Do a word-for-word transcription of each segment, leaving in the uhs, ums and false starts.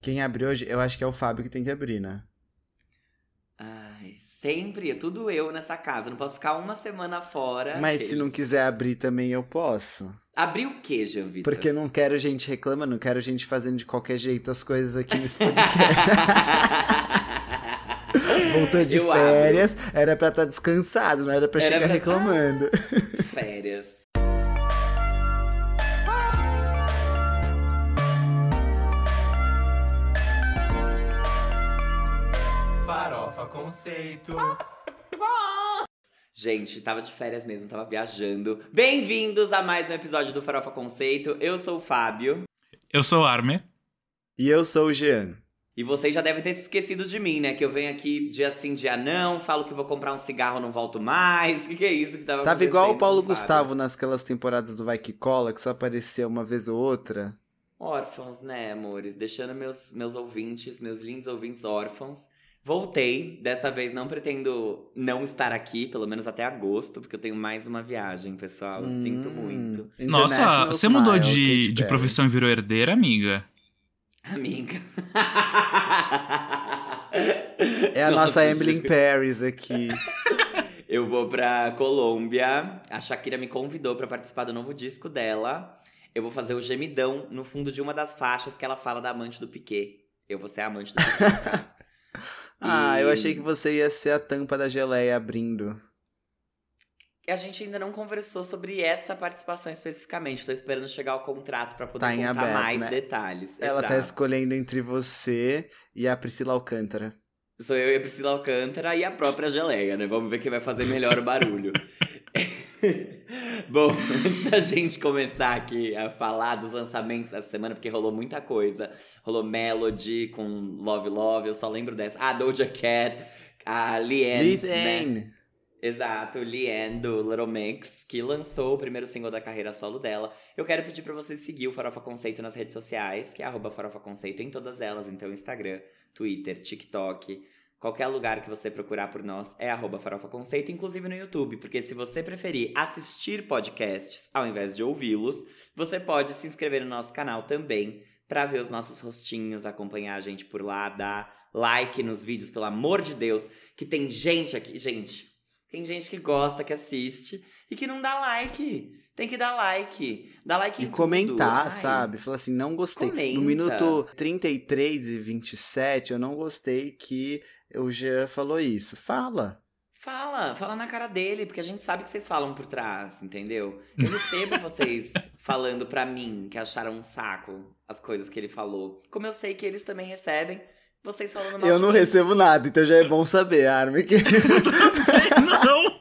Quem abriu hoje, eu acho que é o Fábio que tem que abrir, né? Ai, sempre, é tudo eu nessa casa. Não posso ficar uma semana fora. Mas que se não eles- quiser abrir também, eu posso. Abrir o quê, Jean Vitor? Porque eu não quero gente reclamando, não quero gente fazendo de qualquer jeito as coisas aqui nesse podcast. Voltou de Eu férias, era pra estar descansado, não era pra Era chegar pra- reclamando. Férias. Farofa Conceito. Gente, tava de férias mesmo, tava viajando. Bem-vindos a mais um episódio do Farofa Conceito. Eu sou o Fábio. Eu sou o Arme. E eu sou o Jean. E vocês já devem ter se esquecido de mim, né? Que eu venho aqui dia sim, dia não, falo que vou comprar um cigarro, não volto mais. O que, que é isso que tava Tava acontecendo igual o Paulo com o Fábio? Gustavo nasquelas temporadas do Vai Que Cola, que só aparecia uma vez ou outra. Órfãos, né, amores? Deixando meus, meus ouvintes, meus lindos ouvintes órfãos. Voltei, dessa vez não pretendo não estar aqui, pelo menos até agosto, porque eu tenho mais uma viagem, pessoal. Eu sinto Hum, muito. Nossa, International você mudou Smile, de, Katy de Perry. profissão e virou herdeira, amiga? Amiga. É a nossa Emily in juro. Paris aqui. Eu vou pra Colômbia. A Shakira me convidou pra participar do novo disco dela. Eu vou fazer o gemidão no fundo de uma das faixas que ela fala da amante do Piquet. Eu vou ser a amante do Piquet, no caso. Ah, E eu achei que você ia ser a tampa da geleia abrindo. A gente ainda não conversou sobre essa participação especificamente. Tô esperando chegar o contrato pra poder Tá em contar aberto, mais né? detalhes. Ela tá Exato. escolhendo entre você e a Priscila Alcântara. Sou eu e a Priscila Alcântara e a própria geleia, né? Vamos ver quem vai fazer melhor o barulho. Bom, antes da gente começar aqui a falar dos lançamentos dessa semana, porque rolou muita coisa. Rolou Melody com Love Love, eu só lembro dessa. Ah, Doja Cat, a Leanne, né? Leanne. Exato, Leanne do Little Mix, que lançou o primeiro single da carreira solo dela. Eu quero pedir pra você seguir o Farofa Conceito nas redes sociais, que é arroba Farofa Conceito em todas elas. Então, Instagram, Twitter, TikTok, qualquer lugar que você procurar por nós é arroba Farofa Conceito, inclusive no YouTube. Porque se você preferir assistir podcasts ao invés de ouvi-los, você pode se inscrever no nosso canal também, pra ver os nossos rostinhos, acompanhar a gente por lá, dar like nos vídeos, pelo amor de Deus, que tem gente aqui, gente... Tem gente que gosta, que assiste e que não dá like. Tem que dar like. Dá like E em tudo. comentar, Ai, sabe? Falar assim, não gostei. Comenta. No minuto trinta e três e vinte e sete, eu não gostei que o Jean falou isso. Fala. Fala, fala na cara dele, porque a gente sabe que vocês falam por trás, entendeu? Eu recebo vocês falando pra mim que acharam um saco as coisas que ele falou. Como eu sei que eles também recebem, vocês falando mal Eu de não mim. recebo nada, então já é bom saber, Armin. Que... Não!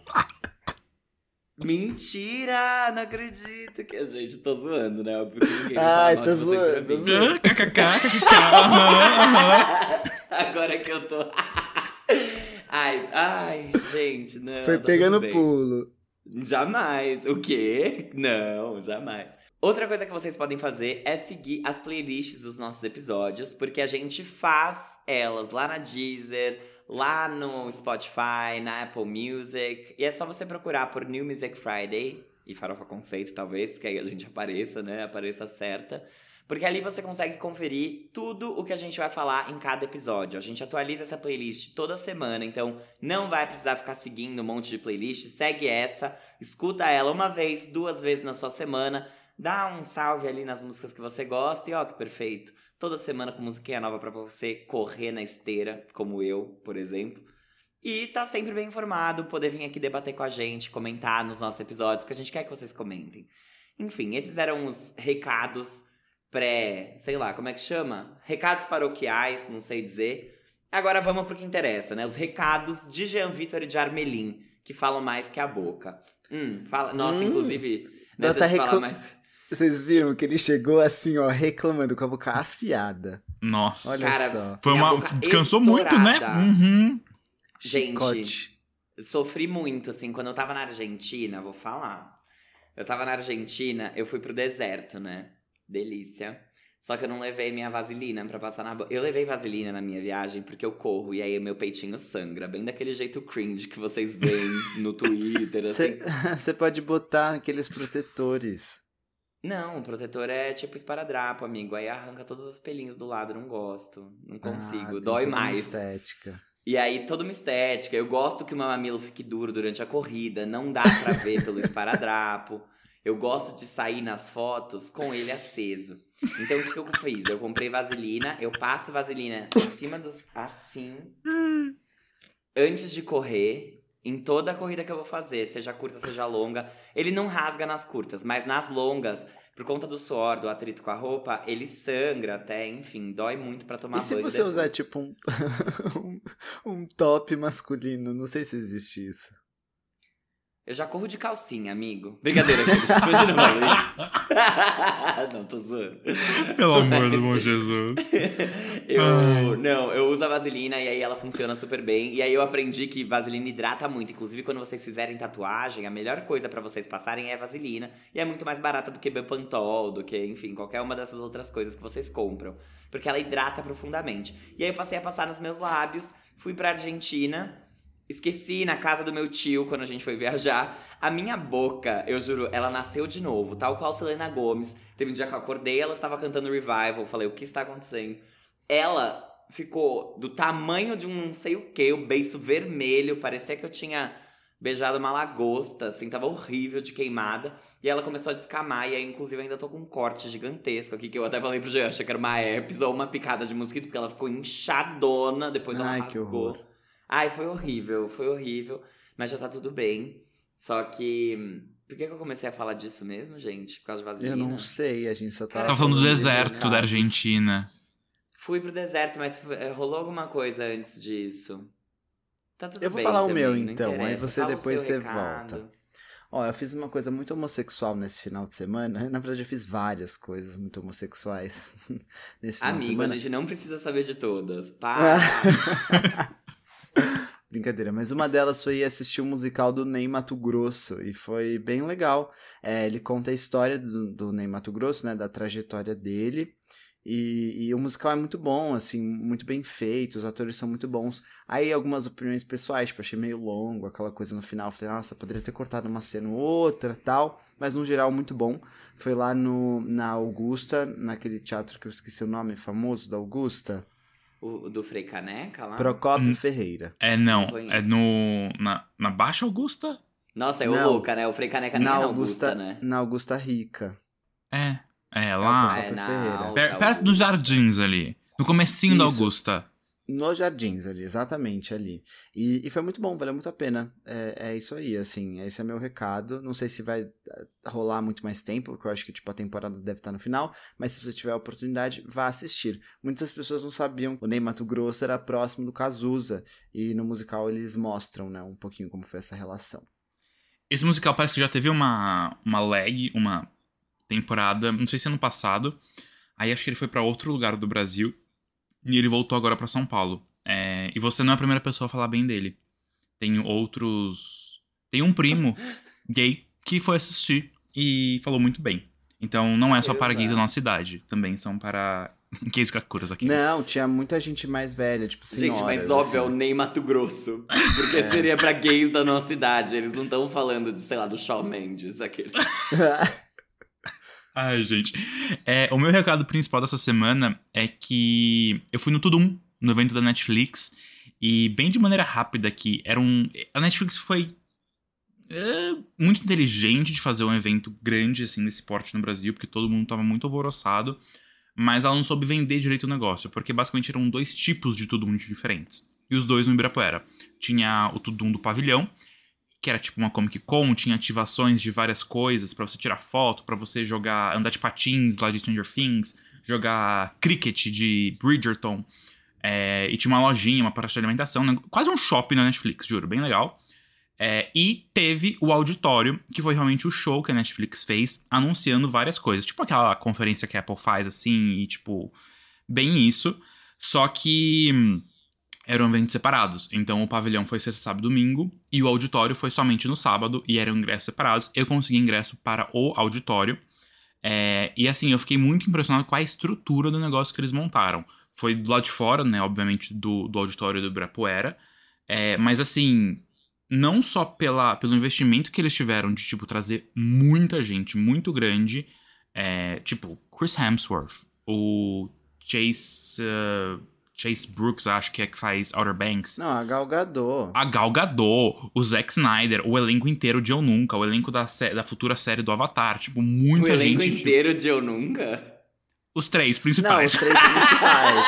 Mentira! Não acredito que a gente tô zoando, né? Porque ninguém vai Ai, falar mal tô de vocês zoando, pra tô mim. zoando. Kkk, kkk. aham, aham. Agora que eu tô. Ai, ai, gente, não. Foi tá pegando tudo bem. pulo. Jamais. O quê? Não, jamais. Outra coisa que vocês podem fazer é seguir as playlists dos nossos episódios, porque a gente faz elas lá na Deezer, lá no Spotify, na Apple Music. E é só você procurar por New Music Friday e Farofa Conceito, talvez, porque aí a gente apareça, né? Apareça certa. Porque ali você consegue conferir tudo o que a gente vai falar em cada episódio. A gente atualiza essa playlist toda semana, então não vai precisar ficar seguindo um monte de playlist. Segue essa, escuta ela uma vez, duas vezes na sua semana. Dá um salve ali nas músicas que você gosta e ó, que perfeito. Toda semana com musiquinha nova pra você correr na esteira, como eu, por exemplo. E tá sempre bem informado, poder vir aqui debater com a gente, comentar nos nossos episódios, porque a gente quer que vocês comentem. Enfim, esses eram os recados pré, sei lá, como é que chama? Recados paroquiais, não sei dizer. Agora vamos pro que interessa, né? Os recados de Jean Vitor e de Armelin, que falam mais que a boca. Hum, fala... Nossa, Hum, inclusive, ela nessa tá de falar reclam- mais... Vocês viram que ele chegou assim, ó, reclamando com a boca afiada. Nossa. Olha Cara, só. Foi minha uma. boca Descansou muito, né? estourada. Uhum. Gente, Chicote. sofri muito, assim, quando eu tava na Argentina, vou falar. Eu tava na Argentina, eu fui pro deserto, né? Delícia. Só que eu não levei minha vaselina pra passar na boca. Eu levei vaselina na minha viagem porque eu corro e aí o meu peitinho sangra. Bem daquele jeito cringe que vocês veem no Twitter, assim. Você pode botar aqueles protetores. Não, o protetor é tipo esparadrapo, amigo. Aí arranca todos os pelinhos do lado, não gosto. Não consigo, Ah, tem dói toda uma mais. estética. E aí, toda uma estética. Eu gosto que o meu mamilo fique duro durante a corrida. Não dá pra ver pelo esparadrapo. Eu gosto de sair nas fotos com ele aceso. Então, o que, que eu fiz? Eu comprei vaselina. Eu passo vaselina em cima dos... Assim. Antes de correr. Em toda a corrida que eu vou fazer. Seja curta, seja longa. Ele não rasga nas curtas. Mas nas longas... Por conta do suor, do atrito com a roupa, ele sangra até, enfim, dói muito pra tomar E se banho você depois. usar, tipo, um, um, um top masculino? Não sei se existe isso. Eu já corro de calcinha, amigo. Brincadeira, gente. Continua falando isso. Não, tô zoando. Pelo amor Mas- do bom Jesus. Eu, Ai. não, eu uso a vaselina e aí ela funciona super bem. E aí eu aprendi que vaselina hidrata muito. Inclusive, quando vocês fizerem tatuagem, a melhor coisa pra vocês passarem é vaselina. E é muito mais barata do que Bepantol, do que, enfim, qualquer uma dessas outras coisas que vocês compram. Porque ela hidrata profundamente. E aí eu passei a passar nos meus lábios, fui pra Argentina... Esqueci na casa do meu tio, quando a gente foi viajar. A minha boca, eu juro, ela nasceu de novo. Tal qual Selena Gomez. Teve um dia que eu acordei, ela estava cantando Revival. Falei, o que está acontecendo? Ela ficou do tamanho de um não sei o que, o beiço vermelho. Parecia que eu tinha beijado uma lagosta, assim. Tava horrível de queimada. E ela começou a descamar. E aí, inclusive, ainda tô com um corte gigantesco aqui. Que eu até falei pro Jean, achei que era uma herpes ou uma picada de mosquito. Porque ela ficou inchadona, depois ela Ai, rasgou. que horror. Ai, foi horrível, foi horrível, mas já tá tudo bem. Só que... Por que, que eu comecei a falar disso mesmo, gente? Por causa de vaselina? Eu não sei, a gente só tá... Cara, Tava falando do de deserto da recados. Argentina. Fui pro deserto, mas eh, rolou alguma coisa antes disso. Tá tudo Eu vou bem falar o também, meu, não então, aí interessa. você Fala o depois seu você recado. volta. Ó, eu fiz uma coisa muito homossexual nesse final de semana. Na verdade, eu fiz várias coisas muito homossexuais nesse final de Amigo, a semana. gente não precisa saber de todas. Para! Brincadeira, mas uma delas foi assistir o musical do Ney Matogrosso e foi bem legal. É, ele conta a história do, do Ney Matogrosso, né, da trajetória dele. E, e o musical é muito bom, assim, muito bem feito, os atores são muito bons. Aí algumas opiniões pessoais, tipo, achei meio longo, aquela coisa no final. Falei, nossa, poderia ter cortado uma cena ou outra, tal. Mas no geral, muito bom. Foi lá no, na Augusta, naquele teatro que eu esqueci o nome, famoso da Augusta. O, o do Frei Caneca lá? Procópio Hum. Ferreira. É, não. Não conheço. É no. Na, na Baixa Augusta? Nossa, é o Não. louca, né? O Frei Caneca nem Na é na Augusta, Augusta, né? na Augusta Rica. É. É, Ah, lá. É, na Ferreira. Alta per- perto Augusta. dos jardins ali. No comecinho da Isso. Augusta. Nos Jardins ali, exatamente ali. E, e foi muito bom, valeu muito a pena. É, é isso aí, assim, esse é meu recado. Não sei se vai eh, rolar muito mais tempo, porque eu acho que tipo, a temporada deve estar no final, mas se você tiver a oportunidade, vá assistir. Muitas pessoas não sabiam que o Ney Matogrosso era próximo do Cazuza, e no musical eles mostram, né, um pouquinho como foi essa relação. Esse musical parece que já teve uma, uma leg, uma temporada, não sei se ano passado. Aí acho que ele foi pra outro lugar do Brasil. E ele voltou agora pra São Paulo. É, e você não é a primeira pessoa a falar bem dele. Tem outros... Tem um primo gay que foi assistir e falou muito bem. Então não é só para Caramba. gays da nossa idade. Também são para gays kakuras aqui. Não, tinha muita gente mais velha, tipo senhoras. Gente, mas óbvio, é o assim. Ney Mato Grosso. Porque seria pra gays da nossa idade. Eles não estão falando de, sei lá, do Shawn Mendes, aquele. Ai, gente. É, o meu recado principal dessa semana é que eu fui no Tudum, no evento da Netflix, e bem de maneira rápida aqui, era um... A Netflix foi é, muito inteligente de fazer um evento grande, assim, desse porte no Brasil, porque todo mundo tava muito alvoroçado, mas ela não soube vender direito o negócio, porque basicamente eram dois tipos de Tudum diferentes, e os dois no Ibirapuera. Tinha o Tudum do Pavilhão, que era tipo uma Comic Con, tinha ativações de várias coisas pra você tirar foto, pra você jogar, andar de patins lá de Stranger Things, jogar cricket de Bridgerton, é, e tinha uma lojinha, uma praça de alimentação, né? Quase um shopping na Netflix, juro, bem legal. É, e teve o auditório, que foi realmente o show que a Netflix fez, anunciando várias coisas, tipo aquela conferência que a Apple faz, assim, e tipo, bem isso, só que... hum, eram eventos separados, então o pavilhão foi sexta, sábado e domingo, e o auditório foi somente no sábado, e eram ingressos separados. Eu consegui ingresso para o auditório, é, e assim, eu fiquei muito impressionado com a estrutura do negócio que eles montaram. Foi do lado de fora, né, obviamente, do, do auditório do Ibirapuera, é, mas assim, não só pela, pelo investimento que eles tiveram de, tipo, trazer muita gente, muito grande, É, tipo, Chris Hemsworth, o Chase, uh, Chase Brooks, acho que é que faz Outer Banks. Não, a Gal Gadot. A Gal Gadot, o Zack Snyder, o elenco inteiro de Eu Nunca, o elenco da, sé- da futura série do Avatar. Tipo, muita O gente. elenco inteiro de Eu Nunca? Os três Não, principais. os três principais.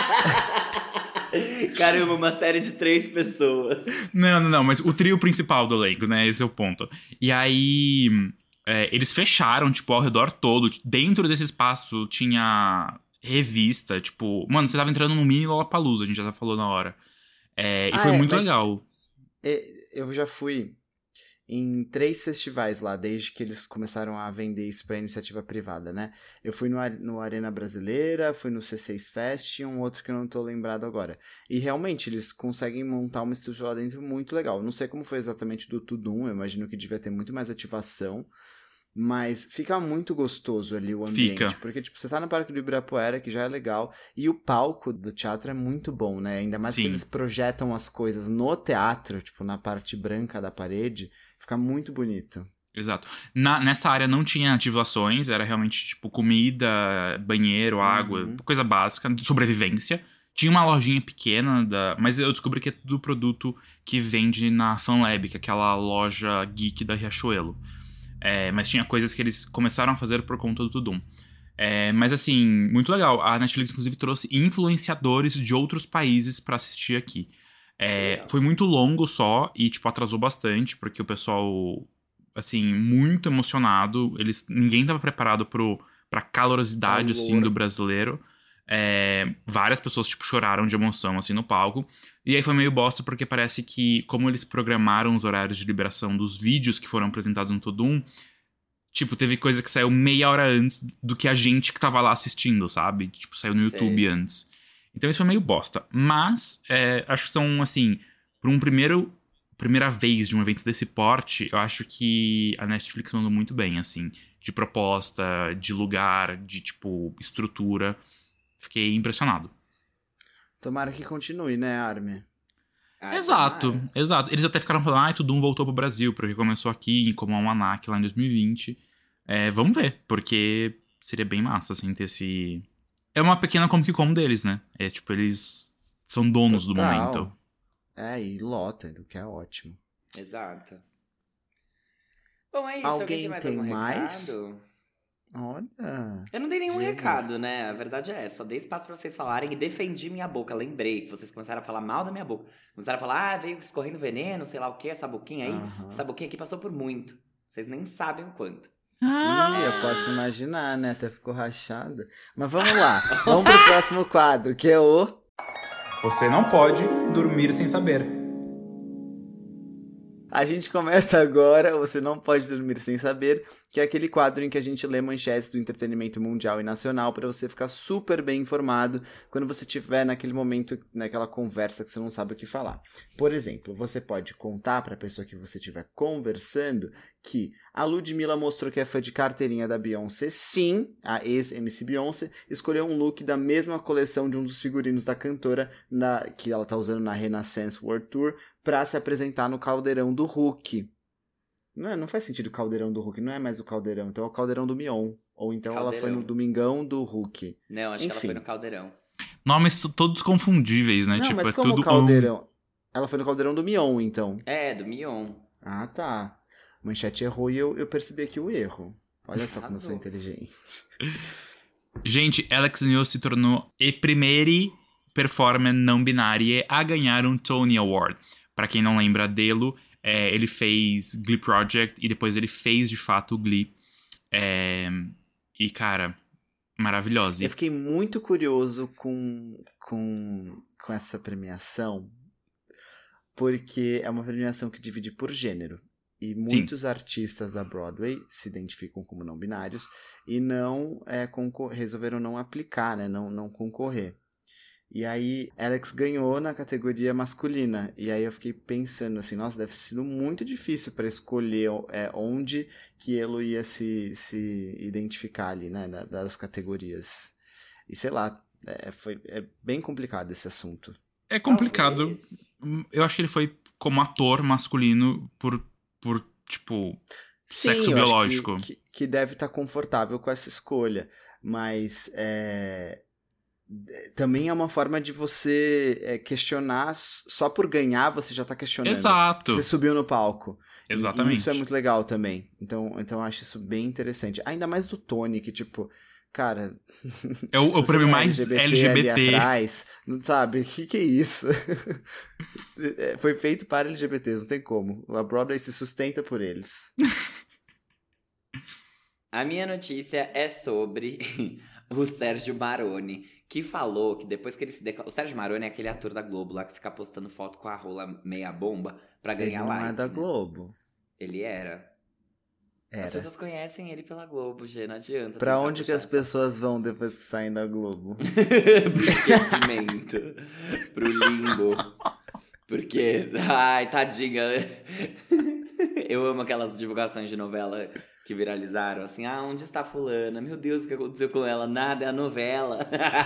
Caramba, uma série de três pessoas. Não, não, não, mas o trio principal do elenco, né? Esse é o ponto. E aí, é, eles fecharam, tipo, ao redor todo. Dentro desse espaço tinha revista, tipo... Mano, você tava entrando no mini Lollapalooza, a gente já falou na hora. É, e Ah, foi é, muito mas- legal. E- Eu já fui em três festivais lá, desde que eles começaram a vender isso pra iniciativa privada, né? Eu fui no, Ar- no Arena Brasileira, fui no C seis Fest e um outro que eu não tô lembrado agora. E realmente, eles conseguem montar uma estrutura lá dentro muito legal. Eu não sei como foi exatamente do Tudum, eu imagino que devia ter muito mais ativação, mas fica muito gostoso ali o ambiente. Fica. Porque, tipo, você tá no Parque do Ibirapuera, que já é legal, e o palco do teatro é muito bom, né? Ainda mais que Sim. eles projetam as coisas no teatro, tipo, na parte branca da parede, fica muito bonito. Exato. Na, nessa área não tinha ativações, era realmente, tipo, comida, banheiro, água, Uhum. coisa básica, de sobrevivência. Tinha uma lojinha pequena, da, mas eu descobri que é tudo produto que vende na FanLab, que é aquela loja geek da Riachuelo. É, mas tinha coisas que eles começaram a fazer por conta do Tudum. É, mas assim, muito legal. A Netflix, inclusive, trouxe influenciadores de outros países pra assistir aqui. É, Legal. foi muito longo só e, tipo, atrasou bastante, porque o pessoal, assim, muito emocionado. Eles, ninguém tava preparado pro, pra calorosidade, Calor. assim, do brasileiro. É, várias pessoas, tipo, choraram de emoção, assim, no palco. E aí foi meio bosta, porque parece que, como eles programaram os horários de liberação dos vídeos que foram apresentados no Tudum, tipo, teve coisa que saiu meia hora antes do que a gente que tava lá assistindo, sabe? Tipo, saiu no Sei. YouTube antes. Então isso foi meio bosta. Mas, é, acho que são, assim, por um primeiro... Primeira vez de um evento desse porte, eu acho que a Netflix mandou muito bem, assim. De proposta, de lugar, de, tipo, estrutura. Fiquei impressionado. Tomara que continue, né, Armin? Ah, Exato, tomara. exato. Eles até ficaram falando, ah, e Tudum voltou pro Brasil, porque começou aqui como Almanac lá em dois mil e vinte. É, vamos ver, porque seria bem massa, assim, ter esse... É uma pequena Comic Con deles, né? É tipo, eles são donos do Total. momento. É, e lota, o que é ótimo. Exato. Bom, é isso. Alguém Alguém tem mais tem algum mais? recado? Olha. Eu não dei nenhum James. recado, né? A verdade é essa. Só dei espaço pra vocês falarem e defendi minha boca. Lembrei que vocês começaram a falar mal da minha boca. Começaram a falar, ah, veio escorrendo veneno, sei lá o que, essa boquinha aí. Aham. Essa boquinha aqui passou por muito. Vocês nem sabem o quanto. Ih, eu posso imaginar, né? Até ficou rachada. Mas vamos lá. Vamos pro próximo quadro, que é o... Você não pode dormir sem saber. A gente começa agora, Você Não Pode Dormir Sem Saber, que é aquele quadro em que a gente lê manchetes do entretenimento mundial e nacional para você ficar super bem informado quando você estiver naquele momento, naquela conversa que você não sabe o que falar. Por exemplo, você pode contar para a pessoa que você estiver conversando que a Ludmilla mostrou que é fã de carteirinha da Beyoncé. Sim, a ex-M C Beyoncé escolheu um look da mesma coleção de um dos figurinos da cantora na, que ela tá usando na Renaissance World Tour pra se apresentar no Caldeirão do Hulk. Não, é, não faz sentido o Caldeirão do Hulk, não é mais o Caldeirão, então é o Caldeirão do Mion. Ou então ela foi Caldeirão. no Domingão do Hulk. Não, acho que ela Enfim. foi no Caldeirão. Nomes todos confundíveis, né? Não, tipo, mas é como tudo o Caldeirão? Ela foi no Caldeirão do Mion, então. É, do Mion. Ah, tá. A manchete errou e eu, eu percebi aqui o erro. Olha só como eu sou Arrasou. inteligente. Gente, Alex Neil se tornou a primeira performer não binária a ganhar um Tony Award. Pra quem não lembra dele, é, ele fez Glee Project e depois ele fez de fato o Glee. É, e, cara, maravilhosa. Eu fiquei muito curioso com, com, com essa premiação, porque é uma premiação que divide por gênero. E muitos artistas da Broadway se identificam como não binários e não é, concor- resolveram não aplicar, né? não, não concorrer. E aí, Alex ganhou na categoria masculina. E aí eu fiquei pensando assim, nossa, deve ter sido muito difícil para escolher é, onde que ele ia se, se identificar ali, né, da- das categorias. E sei lá, é, foi, é bem complicado esse assunto. É complicado. Talvez. Eu acho que ele foi como ator masculino por, por tipo... Sim, sexo eu acho biológico. que, que, que deve estar confortável com essa escolha. Mas é, também é uma forma de você é, questionar, só por ganhar você já tá questionando. Exato. Você subiu no palco. E, e isso é Exatamente. muito legal também. Então, então eu acho isso bem interessante. Ainda mais do Tony, que tipo, cara. É o, se o você prêmio não é mais L L G B T. ali atrás, não sabe? O que, que é isso? É, foi feito para L G B Ts, não tem como. A Broadway se sustenta por eles. A minha notícia é sobre o Sérgio Maroni, que falou que depois que ele se declarou... O Sérgio Maroni é aquele ator da Globo lá que fica postando foto com a rola meia bomba pra ganhar Ele não like, é da né? Globo. Ele era. Era. As pessoas conhecem ele pela Globo, Gê, não adianta. Pra tentar onde que as puxar essa- pessoas vão depois que saem da Globo? Pro esquecimento. Pro limbo. Porque, ai, tadinha. Eu amo aquelas divulgações de novela que viralizaram, assim, ah, onde está fulana? Meu Deus, o que aconteceu com ela? Nada, é a novela.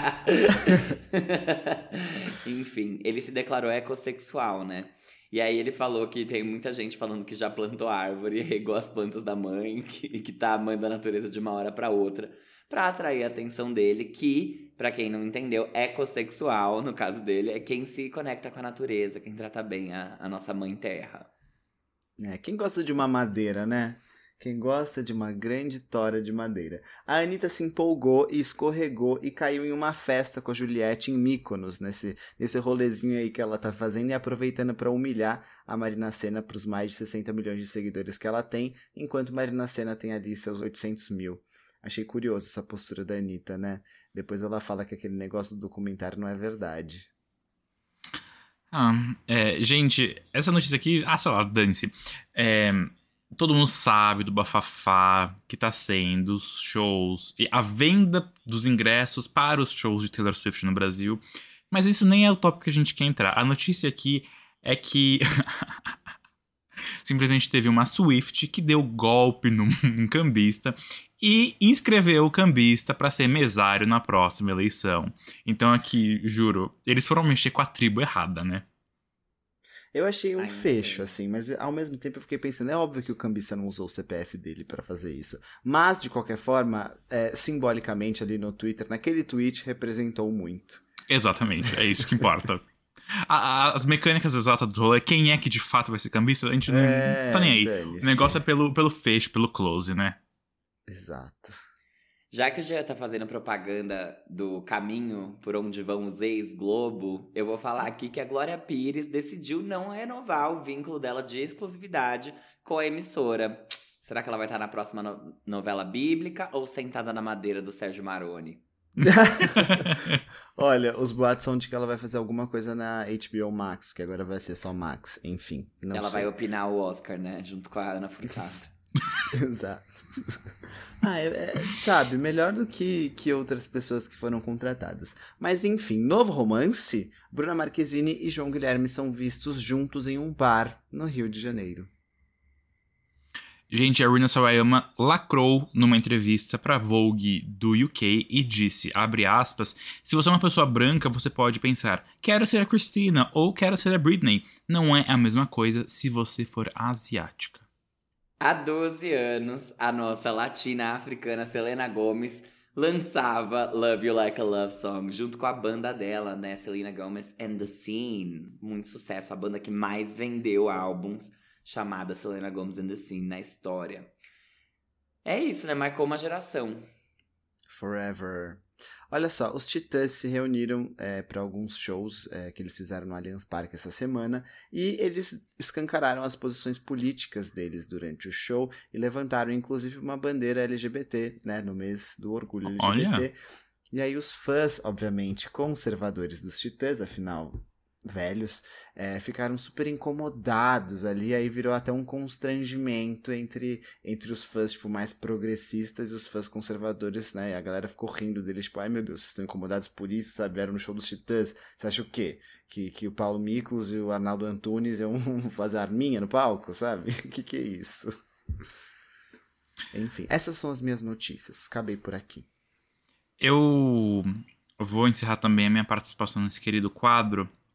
Enfim, ele se declarou ecossexual, né? E aí ele falou que tem muita gente falando que já plantou árvore, regou as plantas da mãe, que, que tá amando a natureza de uma hora pra outra, pra atrair a atenção dele, que, pra quem não entendeu, ecossexual, no caso dele, é quem se conecta com a natureza, quem trata bem a, a nossa mãe terra. É, quem gosta de uma madeira, né? Quem gosta de uma grande tora de madeira. A Anitta se empolgou e escorregou e caiu em uma festa com a Juliette em Mykonos, nesse, nesse rolezinho aí que ela tá fazendo e aproveitando para humilhar a Marina Sena pros mais de sessenta milhões de seguidores que ela tem, enquanto Marina Sena tem ali seus oitocentos mil. Achei curioso essa postura da Anitta, né? Depois ela fala que aquele negócio do documentário não é verdade. Ah, é, gente, essa notícia aqui, ah, sei lá, dane-se. É, todo mundo sabe do bafafá que tá sendo os shows e a venda dos ingressos para os shows de Taylor Swift no Brasil. Mas isso nem é o tópico que a gente quer entrar. A notícia aqui é que simplesmente teve uma Swift que deu golpe num, num cambista e inscreveu o cambista para ser mesário na próxima eleição. Então aqui, juro, eles foram mexer com a tribo errada, né? Eu achei um Ai, meu fecho, Deus. assim, mas ao mesmo tempo eu fiquei pensando, é óbvio que o cambista não usou o C P F dele pra fazer isso. Mas, de qualquer forma, é, simbolicamente ali no Twitter, naquele tweet, representou muito. Exatamente, é isso que importa. A- a- as mecânicas exatas do rolê, quem é que de fato vai ser cambista, a gente não É, tá nem aí. dane-se. O negócio é pelo, pelo fecho, pelo close, né? Exato. Já que o Jean tá fazendo propaganda do caminho por onde vão os ex-Globo, eu vou falar aqui que a Glória Pires decidiu não renovar o vínculo dela de exclusividade com a emissora. Será que ela vai estar na próxima no- novela bíblica ou sentada na madeira do Sérgio Maroni? Olha, os boatos são de que ela vai fazer alguma coisa na H B O Max, que agora vai ser só Max. Enfim, não ela sei. vai opinar o Oscar, né? Junto com a Ana Furtado. Exato. Ah, é, é, sabe, melhor do que, que outras pessoas que foram contratadas. Mas enfim, novo romance? Bruna Marquezine e João Guilherme são vistos juntos em um bar no Rio de Janeiro. Gente, a Rina Sawayama lacrou numa entrevista pra Vogue do U K e disse, abre aspas, se você é uma pessoa branca, você pode pensar, quero ser a Christina ou quero ser a Britney. Não é a mesma coisa se você for asiática. Há doze anos, a nossa latina africana Selena Gomez lançava Love You Like a Love Song junto com a banda dela, né? Selena Gomez and the Scene. Muito sucesso, a banda que mais vendeu álbuns, chamada Selena Gomez and the Scene na história. É isso, né? Marcou uma geração. Forever. Olha só, os Titãs se reuniram é, para alguns shows é, que eles fizeram no Allianz Parque essa semana e eles escancararam as posições políticas deles durante o show e levantaram inclusive uma bandeira L G B T, né, no mês do orgulho L G B T. Olha. E aí os fãs, obviamente, conservadores dos Titãs, afinal, velhos, é, ficaram super incomodados ali, aí virou até um constrangimento entre, entre os fãs, tipo, mais progressistas e os fãs conservadores, né, e a galera ficou rindo deles, tipo, ai meu Deus, vocês estão incomodados por isso, sabe, vieram no show dos Titãs, você acha o quê? Que, que o Paulo Miklos e o Arnaldo Antunes iam fazer arminha no palco, sabe? O que que é isso? Enfim, essas são as minhas notícias, acabei por aqui. Eu vou encerrar também a minha participação nesse querido quadro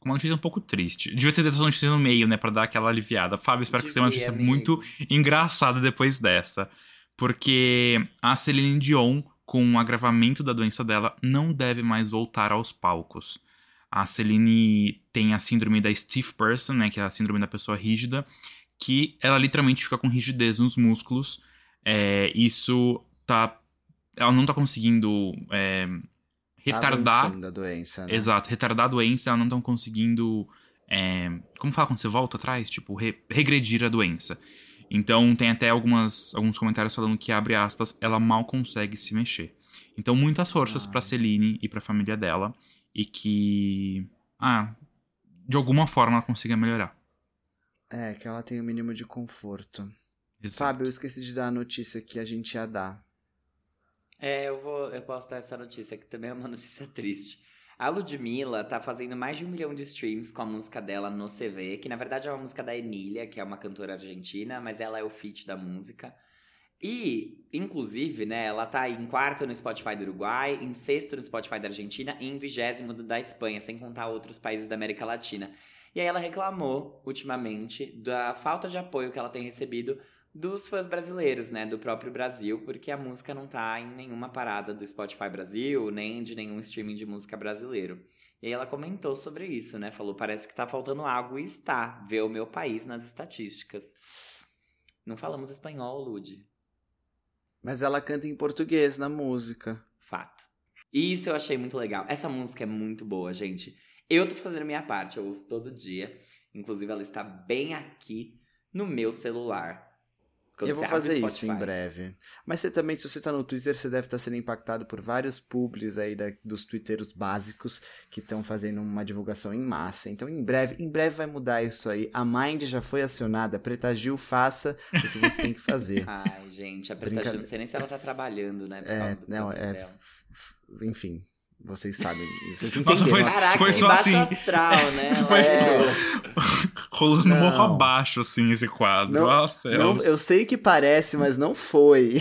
uma notícia um pouco triste. Devia ter essa notícia no meio, né, pra dar aquela aliviada. Fábio, espero que você tenha uma Devia, notícia amigo. muito engraçada depois dessa. Porque a Celine Dion, com o agravamento da doença dela, não deve mais voltar aos palcos. A Celine tem a síndrome da stiff person, né, que é a síndrome da pessoa rígida, que ela literalmente fica com rigidez nos músculos. É, isso tá... Ela não tá conseguindo é, retardar... Avançando a doença, né? Exato, retardar a doença, ela não tá conseguindo... É, como fala quando você volta atrás? Tipo, re- regredir a doença. Então tem até algumas, alguns comentários falando que, abre aspas, ela mal consegue se mexer. Então muitas forças Ah. pra Celine e pra família dela. E que, ah, de alguma forma ela consiga melhorar. É, que ela tem o mínimo de conforto. Exato. Sabe, eu esqueci de dar a notícia que a gente ia dar. É, eu, vou, eu posso dar essa notícia, que também é uma notícia triste. A Ludmilla tá fazendo mais de um milhão de streams com a música dela no C V, que na verdade é uma música da Emília, que é uma cantora argentina, mas ela é o feat da música. E, inclusive, né, ela tá em quarto no Spotify do Uruguai, em sexto no Spotify da Argentina e em vigésimo da Espanha, sem contar outros países da América Latina. E aí ela reclamou, ultimamente, da falta de apoio que ela tem recebido dos fãs brasileiros, né, do próprio Brasil, porque a música não tá em nenhuma parada do Spotify Brasil, nem de nenhum streaming de música brasileiro. E aí ela comentou sobre isso, né, falou, parece que tá faltando algo e está, vê o meu país nas estatísticas. Não falamos espanhol, Lud. Mas ela canta em português na música. Fato. Isso eu achei muito legal. Essa música é muito boa, gente. Eu tô fazendo a minha parte, eu ouço todo dia. Inclusive, ela está bem aqui no meu celular. Quando Eu vou você abre o fazer isso Spotify. em breve. Mas você também, se você tá no Twitter, você deve estar sendo impactado por vários publis aí da- dos twitteiros básicos que estão fazendo uma divulgação em massa. Então, em breve, em breve vai mudar isso aí. A Mind já foi acionada. Preta Gil, faça o que você tem que fazer. Ai, gente, a Preta Brinca- Gil, não sei nem se ela tá trabalhando, né? Por É, causa do não, câncer é. dela. f- f- Enfim, vocês sabem. Vocês Nossa, entenderam. foi- Caraca, foi que só baixo assim. astral, né? Ela Foi é- Rolando Não. morro abaixo, assim, esse quadro. Não, Nossa, não, eu... eu sei que parece, mas não foi.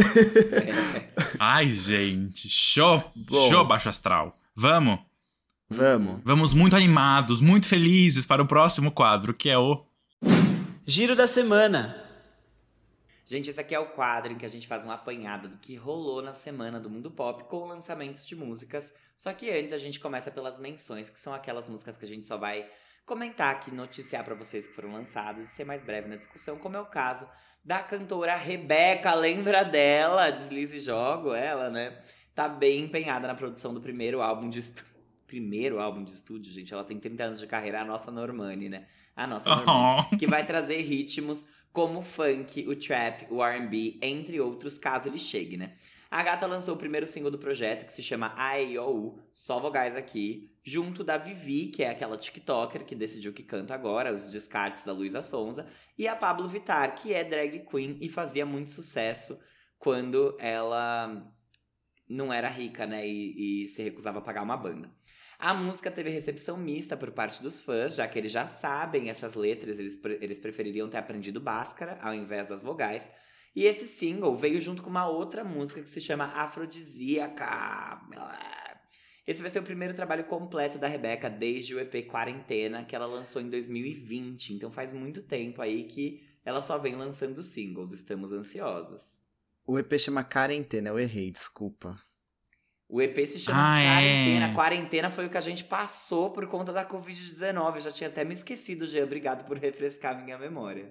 Ai, gente. Show. Bom. Show, baixo astral. Vamos. Vamos. Vamos muito animados, muito felizes para o próximo quadro, que é o... Giro da semana. Gente, esse aqui é o quadro em que a gente faz um apanhado do que rolou na semana do mundo pop com lançamentos de músicas. Só que antes a gente começa pelas menções, que são aquelas músicas que a gente só vai comentar aqui, noticiar pra vocês que foram lançadas e ser mais breve na discussão, como é o caso da cantora Rebeca. Lembra dela? Deslize e Jogo, ela, né? Tá bem empenhada na produção do primeiro álbum de estúdio. Primeiro álbum de estúdio, gente. Ela tem trinta anos de carreira, a nossa Normani, né? A nossa Normani. Oh. Que vai trazer ritmos como o funk, o trap, o R and B, entre outros, caso ele chegue, né? A gata lançou o primeiro single do projeto, que se chama A E I O U, só vogais aqui, junto da Vivi, que é aquela tiktoker que decidiu que canta agora, os descartes da Luísa Sonza, e a Pablo Vittar, que é drag queen e fazia muito sucesso quando ela não era rica, né, e, e se recusava a pagar uma banda. A música teve recepção mista por parte dos fãs, já que eles já sabem essas letras, eles, pre- eles prefeririam ter aprendido Bhaskara ao invés das vogais. E esse single veio junto com uma outra música que se chama Afrodisíaca. Esse vai ser o primeiro trabalho completo da Rebeca desde o E P Quarentena, que ela lançou em dois mil e vinte. Então faz muito tempo aí que ela só vem lançando singles. Estamos ansiosas. O E P chama Quarentena, eu errei, desculpa. O E P se chama Ah, é. Quarentena. Quarentena foi o que a gente passou por conta da covid dezenove. Eu já tinha até me esquecido, Gê. Obrigado por refrescar minha memória.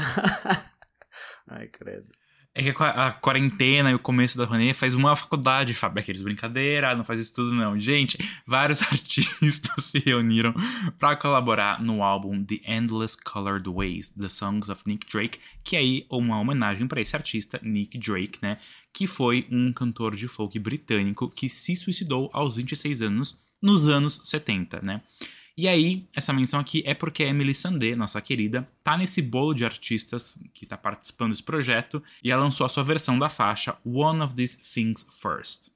Ai, credo. É que a quarentena e o começo da pandemia faz uma faculdade, Fábio. Aqueles brincadeira, não faz isso tudo, não. Gente, vários artistas se reuniram pra colaborar no álbum The Endless Colored Ways, The Songs of Nick Drake, que é aí uma homenagem pra esse artista, Nick Drake, né? Que foi um cantor de folk britânico que se suicidou aos vinte e seis anos, nos anos setenta, né? E aí, essa menção aqui é porque a Emily Sandé, nossa querida, tá nesse bolo de artistas que tá participando desse projeto e ela lançou a sua versão da faixa One of These Things First.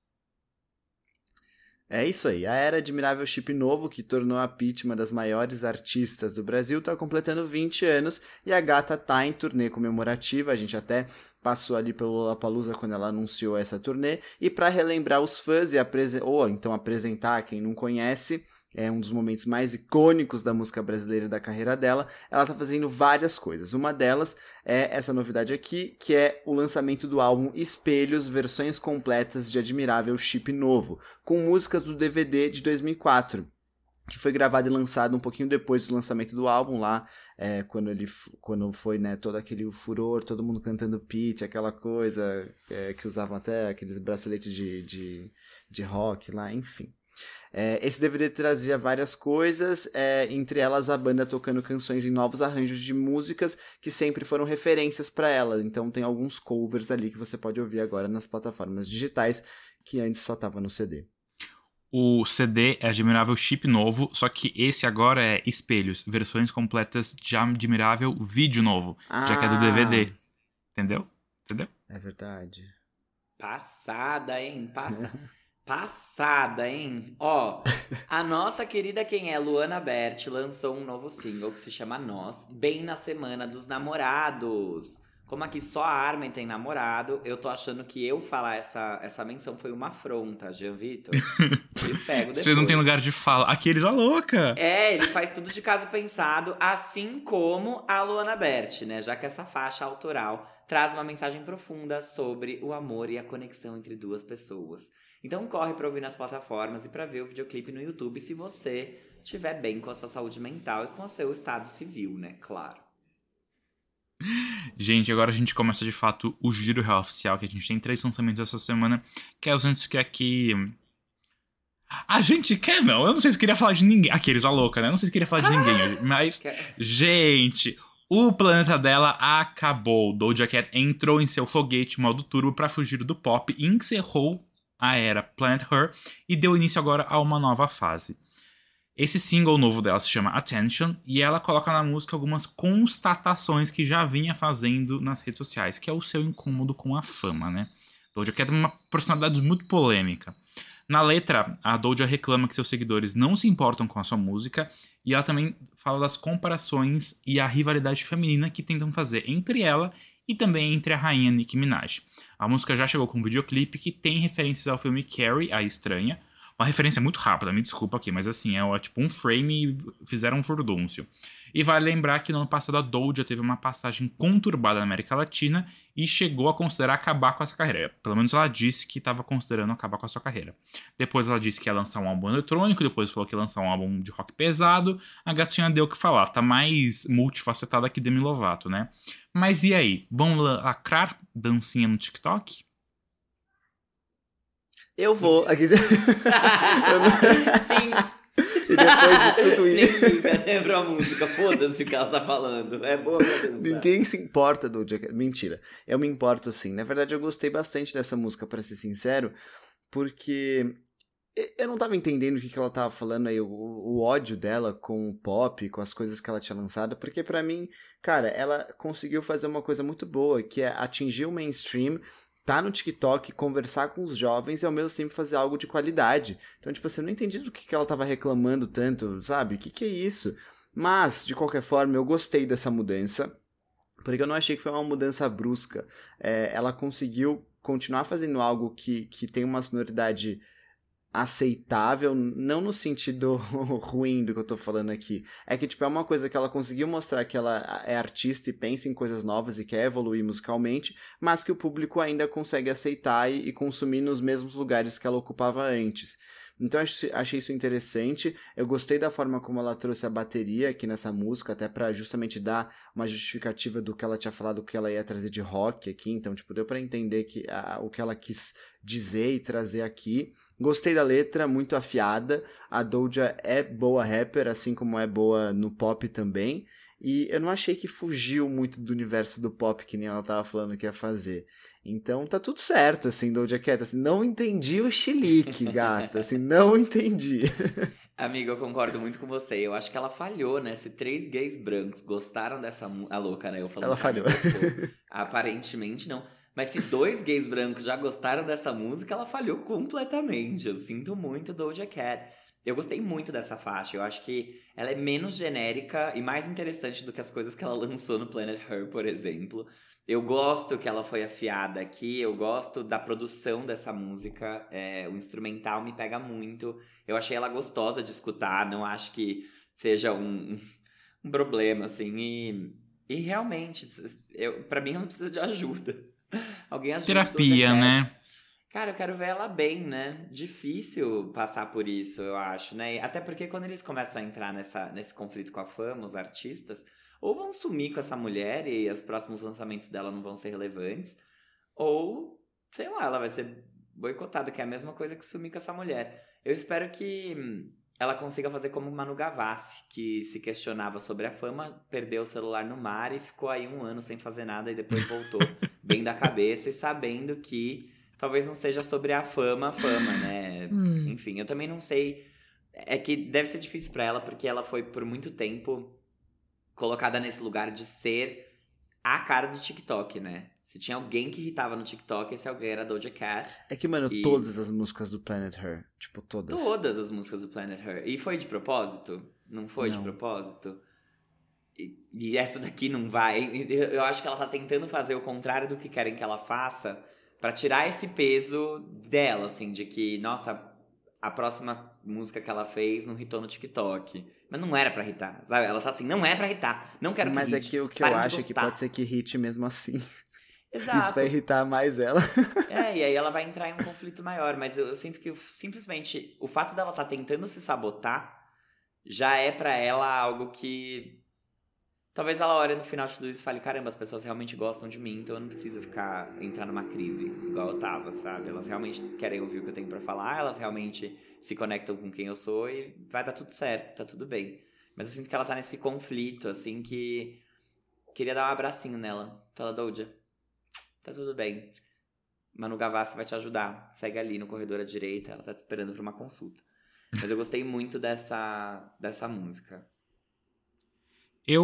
É isso aí, a era admirável chip novo que tornou a Pitty uma das maiores artistas do Brasil tá completando vinte anos e a gata tá em turnê comemorativa, a gente até passou ali pelo Lollapalooza quando ela anunciou essa turnê, e para relembrar os fãs e apresen- ou então apresentar quem não conhece, é um dos momentos mais icônicos da música brasileira e da carreira dela, ela tá fazendo várias coisas. Uma delas é essa novidade aqui, que é o lançamento do álbum Espelhos, versões completas de Admirável Chip Novo, com músicas do D V D de dois mil e quatro, que foi gravado e lançado um pouquinho depois do lançamento do álbum lá, é, quando ele quando foi, né, todo aquele furor, todo mundo cantando Pitty, aquela coisa é, que usavam até aqueles braceletes de, de, de rock lá, enfim. É, esse D V D trazia várias coisas, é, entre elas a banda tocando canções em novos arranjos de músicas que sempre foram referências para ela. Então tem alguns covers ali que você pode ouvir agora nas plataformas digitais, que antes só tava no C D. O C D é Admirável Chip Novo, só que esse agora é Espelhos, versões completas de Admirável Vídeo Novo, ah, já que é do D V D. Entendeu? Entendeu? É verdade. Passada, hein? Passa... Passada, hein? Ó, a nossa querida quem é, Luana Berti, lançou um novo single que se chama Nós, bem na semana dos namorados. Como aqui só a Armin tem namorado, eu tô achando que eu falar essa, essa menção foi uma afronta, Jean Vitor. Eu pego depois. Você não tem lugar de fala. Aqueles a louca. É, ele faz tudo de caso pensado, assim como a Luana Berti, né? Já que essa faixa autoral traz uma mensagem profunda sobre o amor e a conexão entre duas pessoas. Então corre pra ouvir nas plataformas e pra ver o videoclipe no YouTube se você estiver bem com a sua saúde mental e com o seu estado civil, né? Claro. Gente, agora a gente começa de fato o giro real oficial, que a gente tem três lançamentos essa semana, que a gente quer que... A gente quer não, eu não sei se queria falar de ninguém. Aqueles a louca, né? Eu não sei se queria falar de ninguém hoje, mas... Gente, o planeta dela acabou. Doja Cat entrou em seu foguete modo turbo pra fugir do pop e encerrou a era Planet Her e deu início agora a uma nova fase. Esse single novo dela se chama Attention e ela coloca na música algumas constatações que já vinha fazendo nas redes sociais, que é o seu incômodo com a fama, né? Doja Cat é uma personalidade muito polêmica. Na letra, a Doja reclama que seus seguidores não se importam com a sua música e ela também fala das comparações e a rivalidade feminina que tentam fazer entre ela e também entre a rainha Nicki Minaj. A música já chegou com um videoclipe que tem referências ao filme Carrie, a Estranha. Uma referência muito rápida, me desculpa aqui, mas assim, é tipo um frame e fizeram um furdúncio. E vale lembrar que no ano passado a Doja teve uma passagem conturbada na América Latina e chegou a considerar acabar com essa carreira. Pelo menos ela disse que estava considerando acabar com a sua carreira. Depois ela disse que ia lançar um álbum eletrônico, depois falou que ia lançar um álbum de rock pesado. A gatinha deu o que falar, tá mais multifacetada que Demi Lovato, né? Mas e aí, vamos lacrar dancinha no TikTok? Eu vou. Aqui... Eu não... Sim. E depois de tudo isso... Nem lembra a música, foda-se o que ela tá falando. É boa pra dançar. Ninguém se importa do Doja Cat. Mentira. Eu me importo sim. Na verdade, eu gostei bastante dessa música, pra ser sincero, porque eu não tava entendendo o que, que ela tava falando aí, o, o ódio dela com o pop, com as coisas que ela tinha lançado, porque pra mim, cara, ela conseguiu fazer uma coisa muito boa, que é atingir o mainstream, tá no TikTok, conversar com os jovens e ao mesmo tempo fazer algo de qualidade. Então, tipo assim, eu não entendi do que, que ela tava reclamando tanto, sabe? O que, que é isso? Mas, de qualquer forma, eu gostei dessa mudança, porque eu não achei que foi uma mudança brusca. É, ela conseguiu continuar fazendo algo que, que tem uma sonoridade aceitável, não no sentido ruim do que eu tô falando aqui. É que, tipo, é uma coisa que ela conseguiu mostrar que ela é artista e pensa em coisas novas e quer evoluir musicalmente, mas que o público ainda consegue aceitar e, e consumir nos mesmos lugares que ela ocupava antes. Então, achei isso interessante. Eu gostei da forma como ela trouxe a bateria aqui nessa música, até pra justamente dar uma justificativa do que ela tinha falado, que ela ia trazer de rock aqui. Então, tipo, deu pra entender que, a, o que ela quis dizer e trazer aqui. Gostei da letra, muito afiada. A Doja é boa rapper, assim como é boa no pop também. E eu não achei que fugiu muito do universo do pop, que nem ela tava falando que ia fazer. Então tá tudo certo, assim, Doja Cat. Assim, não entendi o chilique, gata. Assim, não entendi. Amigo, eu concordo muito com você. Eu acho que ela falhou, né? Se três gays brancos gostaram dessa música... A louca, né? Eu falando ela falhou. Aparentemente não. Mas se dois gays brancos já gostaram dessa música, ela falhou completamente. Eu sinto muito Doja Cat. eu gostei muito dessa faixa. Eu acho que ela é menos genérica e mais interessante do que as coisas que ela lançou no Planet Her, por exemplo. Eu gosto que ela foi afiada aqui, eu gosto da produção dessa música, é, o instrumental me pega muito. Eu achei ela gostosa de escutar, não acho que seja um, um problema, assim. E, e realmente, eu, pra mim ela não precisa de ajuda. Alguém ajuda. Terapia, né? Cara, eu quero ver ela bem, né? Difícil passar por isso, eu acho, né? Até porque quando eles começam a entrar nessa, nesse conflito com a fama, os artistas, ou vão sumir com essa mulher e os próximos lançamentos dela não vão ser relevantes, ou, sei lá, ela vai ser boicotada, que é a mesma coisa que sumir com essa mulher. Eu espero que hum, ela consiga fazer como Manu Gavassi, que se questionava sobre a fama, perdeu o celular no mar e ficou aí um ano sem fazer nada e depois voltou bem da cabeça e sabendo que talvez não seja sobre a fama, a fama, né? Hum. Enfim, eu também não sei. É que deve ser difícil pra ela, porque ela foi por muito tempo colocada nesse lugar de ser a cara do TikTok, né? Se tinha alguém que irritava no TikTok, esse alguém era a Doja Cat. É que, mano, e... todas as músicas do Planet Her, tipo, todas. Todas as músicas do Planet Her. E foi de propósito? Não foi não. de propósito? E, e essa daqui não vai. Eu acho que ela tá tentando fazer o contrário do que querem que ela faça, pra tirar esse peso dela, assim, de que, nossa, a próxima música que ela fez não hitou no TikTok. Mas não era pra hitar, sabe? Ela tá assim, não é pra hitar, não quero que Mas hite. é que o que eu acho é que pode ser que hite mesmo assim. Exato. Isso vai irritar mais ela. É, e aí ela vai entrar em um conflito maior. Mas eu, eu sinto que simplesmente o fato dela tá tentando se sabotar já é pra ela algo que... Talvez ela olhe no final de tudo isso e fale, caramba, as pessoas realmente gostam de mim, então eu não preciso ficar, entrar numa crise igual eu tava, sabe? Elas realmente querem ouvir o que eu tenho pra falar, elas realmente se conectam com quem eu sou e vai dar tudo certo, tá tudo bem. Mas eu sinto que ela tá nesse conflito, assim, que queria dar um abracinho nela. Fala, Doja, tá tudo bem. Manu Gavassi vai te ajudar. Segue ali no corredor à direita, ela tá te esperando pra uma consulta. Mas eu gostei muito dessa, dessa música. Eu...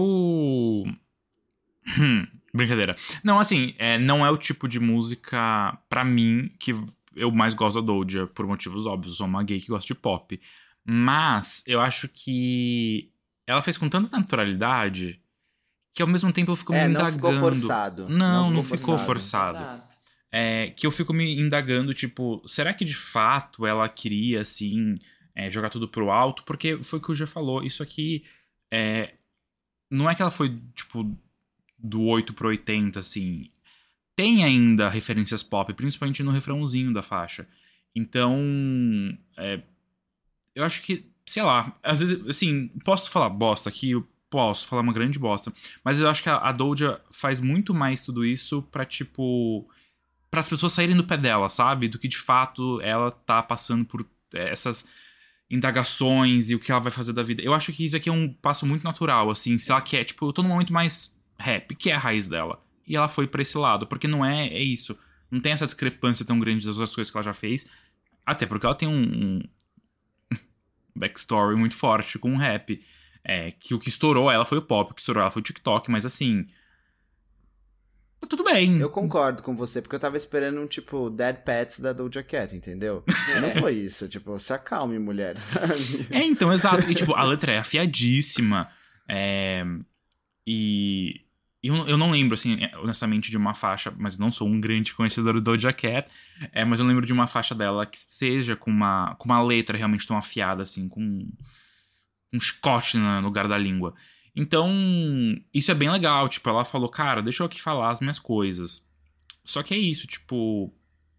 Hum, brincadeira. Não, assim, é, não é o tipo de música, pra mim, que eu mais gosto da Doja, por motivos óbvios. Eu sou uma gay que gosta de pop. Mas eu acho que ela fez com tanta naturalidade que ao mesmo tempo eu fico é, me não indagando. Ficou forçado. Não, não, não ficou forçado. forçado. É, que eu fico me indagando, tipo, será que de fato ela queria, assim, é, jogar tudo pro alto? Porque foi o que o G falou, isso aqui é... Não é que ela foi, tipo, do oito pro oitenta, assim. Tem ainda referências pop, principalmente no refrãozinho da faixa. Então, é, eu acho que, sei lá, às vezes, assim, posso falar bosta aqui, eu posso falar uma grande bosta, mas eu acho que a, a Doja faz muito mais tudo isso pra, tipo, para as pessoas saírem do pé dela, sabe? Do que, de fato, ela tá passando por essas... indagações e o que ela vai fazer da vida. Eu acho que isso aqui é um passo muito natural, assim, se ela quer, tipo, eu tô num momento mais rap, que é a raiz dela. E ela foi pra esse lado, porque não é, é isso. Não tem essa discrepância tão grande das outras coisas que ela já fez, até porque ela tem um, um backstory muito forte com o rap. É, que o que estourou ela foi o pop, o que estourou ela foi o TikTok, mas assim... Tudo bem. Eu concordo com você, porque eu tava esperando um, tipo, Dead Pets da Doja Cat, entendeu? É. Não foi isso, tipo, se acalme, mulher, sabe? É, então, exato. E, tipo, a letra é afiadíssima. É... E... Eu, eu não lembro, assim, honestamente, de uma faixa, mas não sou um grande conhecedor do Doja Cat, é, mas eu lembro de uma faixa dela que seja com uma, com uma letra realmente tão afiada, assim, com um chicote no lugar da língua. Então, isso é bem legal, tipo, ela falou, cara, deixa eu aqui falar as minhas coisas. Só que é isso, tipo...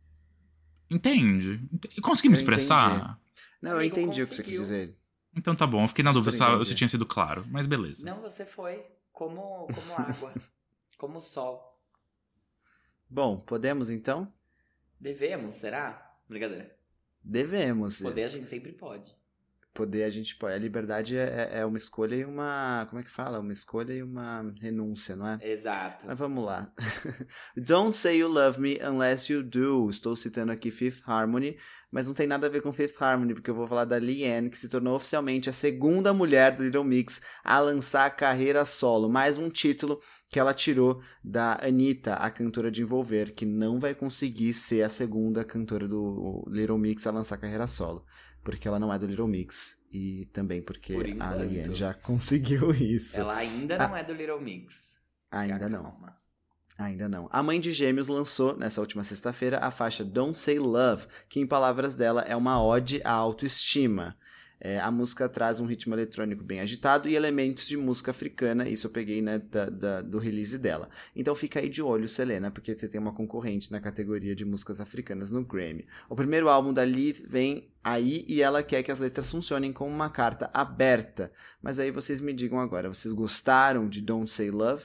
Entende? Eu consegui me expressar? Entendi. Não, eu entendi o que você quis dizer. Então tá bom, eu fiquei na dúvida se, se tinha sido claro, mas beleza. Não, você foi como, como água, como sol. Bom, podemos então? Devemos, será? Brincadeira. Devemos. Poder a gente sempre pode. Poder a gente pode. A liberdade é, é uma escolha e uma... Como é que fala? Uma escolha e uma renúncia, não é? Exato. Mas vamos lá. Don't say you love me unless you do. Estou citando aqui Fifth Harmony, mas não tem nada a ver com Fifth Harmony, porque eu vou falar da Leanne, que se tornou oficialmente a segunda mulher do Little Mix a lançar a carreira solo. Mais um título que ela tirou da Anitta, a cantora de Envolver, que não vai conseguir ser a segunda cantora do Little Mix a lançar a carreira solo. porque ela não é do Little Mix. E também porque Por a enquanto. Liane já conseguiu isso. Ela ainda não é do Little Mix. Ainda Se não. acalma. Ainda não. A Mãe de Gêmeos lançou, nessa última sexta-feira, a faixa Don't Say Love, que em palavras dela é uma ode à autoestima. É, a música traz um ritmo eletrônico bem agitado e elementos de música africana, isso eu peguei, né, da, da- do release dela. Então fica aí de olho, Selena, porque você tem uma concorrente na categoria de músicas africanas no Grammy. O primeiro álbum da Lee vem aí e ela quer que as letras funcionem como uma carta aberta. Mas aí vocês me digam agora, vocês gostaram de Don't Say Love?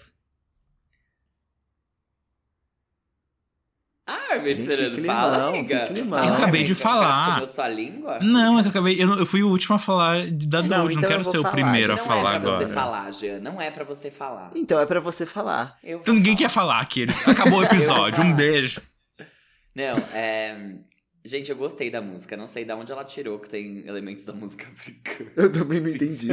Ah, me Gente, esperando. que Fala, climão, amiga. que climão. Eu acabei amiga. de falar. Comeu sua língua? Não, é que eu acabei. Eu, não- eu fui o último a falar da Não, Doja, não, então eu quero vou ser o falar, primeiro a Não falar é pra agora. você falar, Jean. Não é pra você falar. Então é pra você falar. Eu vou Então ninguém falar. quer falar aqui. eles- Acabou o episódio. Um beijo. Não, é... Gente, eu gostei da música. Não sei de onde ela tirou, que tem elementos da música africana. Eu também não entendi.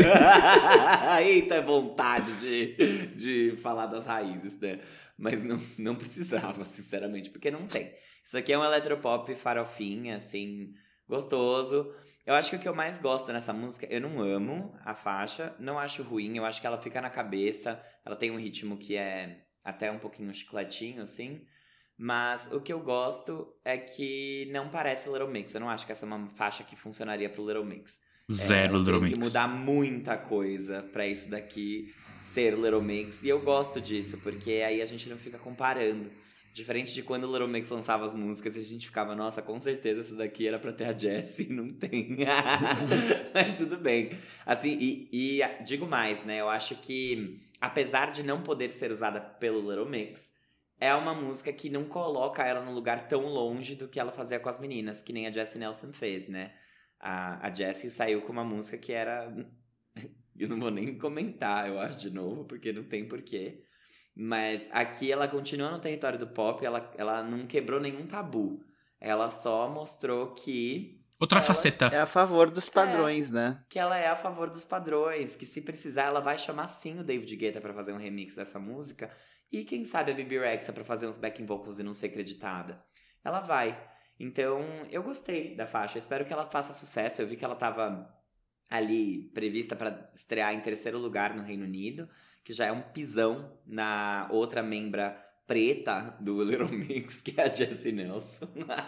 Eita, vontade de, de falar das raízes, né? Mas não, não precisava, sinceramente, porque não tem. Isso aqui é um eletropop farofinha, assim, gostoso. Eu acho que o que eu mais gosto nessa música, eu não amo a faixa, não acho ruim, eu acho que ela fica na cabeça, ela tem um ritmo que é até um pouquinho chicletinho, assim. Mas o que eu gosto é que não parece Little Mix. Eu não acho que essa é uma faixa que funcionaria pro Little Mix. Zero é, Little tem Mix. que mudar muita coisa pra isso daqui ser Little Mix. E eu gosto disso, porque aí a gente não fica comparando. Diferente de quando o Little Mix lançava as músicas e a gente ficava, nossa, com certeza essa daqui era pra ter a Jessie, não tem. Mas tudo bem. Assim, e, e digo mais, né? Eu acho que, apesar de não poder ser usada pelo Little Mix, é uma música que não coloca ela num lugar tão longe do que ela fazia com as meninas, que nem a Jessie Nelson fez, né? A, a Jessie saiu com uma música que era... Eu não vou nem comentar, eu acho, de novo, porque não tem porquê. Mas aqui ela continua no território do pop, ela, ela não quebrou nenhum tabu. Ela só mostrou que... Outra ela- faceta. É a favor dos padrões, né? Que ela é a favor dos padrões, que se precisar ela vai chamar sim o David Guetta pra fazer um remix dessa música. E quem sabe a Bibi Rexha pra fazer uns backing vocals e não ser creditada. Ela vai. Então, eu gostei da faixa. Eu espero que ela faça sucesso. Eu vi que ela tava ali prevista pra estrear em terceiro lugar no Reino Unido, que já é um pisão na outra membra preta do Little Mix, que é a Jessie Nelson.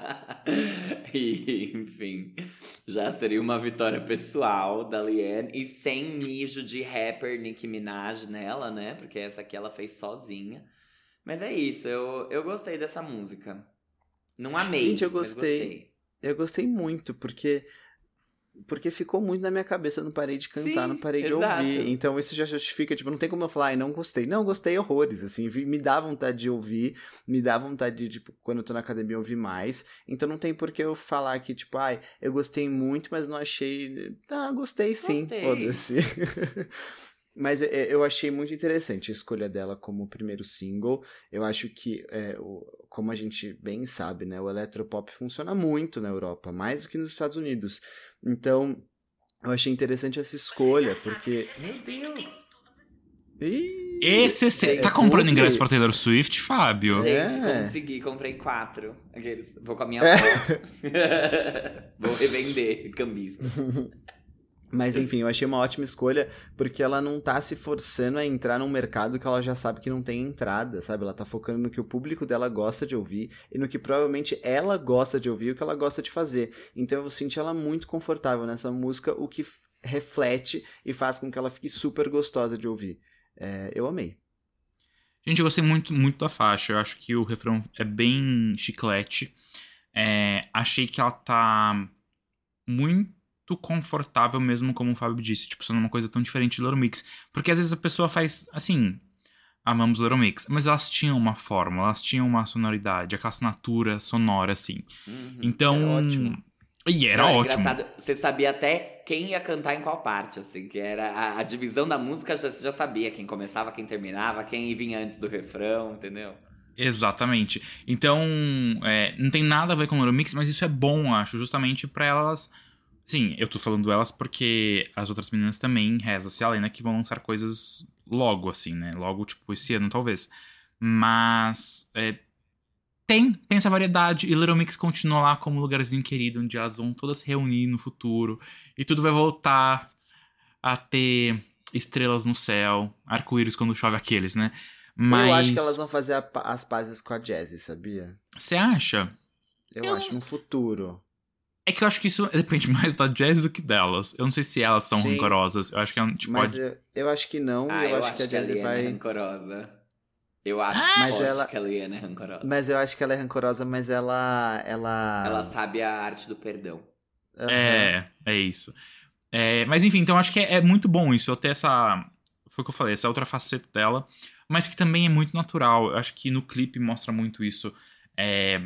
E, enfim, já seria uma vitória pessoal da Liane. E sem mijo de rapper Nicki Minaj nela, né? Porque essa aqui ela fez sozinha. Mas é isso, eu, eu gostei dessa música. Não amei, Gente, eu mas gostei. gostei. Eu gostei muito, porque porque ficou muito na minha cabeça, eu não parei de cantar, Sim, não parei de exato. ouvir. Então isso já justifica, tipo, não tem como eu falar, ai, não gostei. Não, gostei horrores, assim, vi- me dá vontade de ouvir, me dá vontade de, tipo, quando eu tô na academia ouvir mais. Então não tem por que eu falar que, tipo, ai, eu gostei muito, mas não achei... Ah, gostei sim, Gostei. foda-se. Mas é, eu achei muito interessante a escolha dela como primeiro single. Eu acho que, é, o- como a gente bem sabe, né, o eletropop funciona muito na Europa, mais do que nos Estados Unidos. Então, eu achei interessante essa escolha, porque... Meu Deus! Ih, Esse, é tá comprando publi. ingresso pra Taylor Swift, Fábio? É. Gente, consegui, comprei quatro. Aqueles, vou com a minha É. avó. Vou revender, cambista. Mas enfim, eu achei uma ótima escolha, porque ela não tá se forçando a entrar num mercado que ela já sabe que não tem entrada, sabe? Ela tá focando no que o público dela gosta de ouvir e no que provavelmente ela gosta de ouvir e o que ela gosta de fazer. Então eu senti ela muito confortável nessa música, o que f- reflete e faz com que ela fique super gostosa de ouvir. É, eu amei. Gente, eu gostei muito, muito da faixa. Eu acho que o refrão é bem chiclete. É, achei que ela tá muito confortável mesmo, como o Fábio disse. Tipo, sendo uma coisa tão diferente do Little Mix. Porque às vezes a pessoa faz, assim... Amamos Little Mix. Mas elas tinham uma forma, elas tinham uma sonoridade, aquela assinatura sonora, assim. Uhum. Então... Era ótimo. E era Não, é ótimo. engraçado, você sabia até quem ia cantar em qual parte, assim, que era a, a divisão da música, já, você já sabia quem começava, quem terminava, quem vinha antes do refrão, entendeu? Exatamente. Então, é, não tem nada a ver com o Little Mix, mas isso é bom, acho, justamente pra elas... Sim, eu tô falando elas porque as outras meninas também, reza-se a lenda, que vão lançar coisas logo, assim, né? Logo, tipo, esse ano, talvez. Mas, é, tem, tem essa variedade. E Little Mix continua lá como um lugarzinho querido, onde elas vão todas se reunir no futuro. E tudo vai voltar a ter estrelas no céu, arco-íris quando chove aqueles, né? Mas... Eu acho que elas vão fazer a, as pazes com a Jessie, sabia? Você acha? Eu, Eu- acho, no futuro. É que eu acho que isso depende mais da Jazz do que delas. Eu não sei se elas são Sim. rancorosas. Eu acho que a gente Mas pode... eu, eu acho que não, Ah, e eu, acho que a Jessie Liana é vai... rancorosa. Eu acho que Mas pode ela- que a Liana é rancorosa. Mas eu acho que ela é rancorosa, mas ela... Ela, Ela sabe a arte do perdão. Aham. É, é isso. É, mas enfim, então eu acho que é, é muito bom isso. Eu ter essa... Foi o que eu falei, essa outra faceta dela. Mas que também é muito natural. Eu acho que no clipe mostra muito isso. É...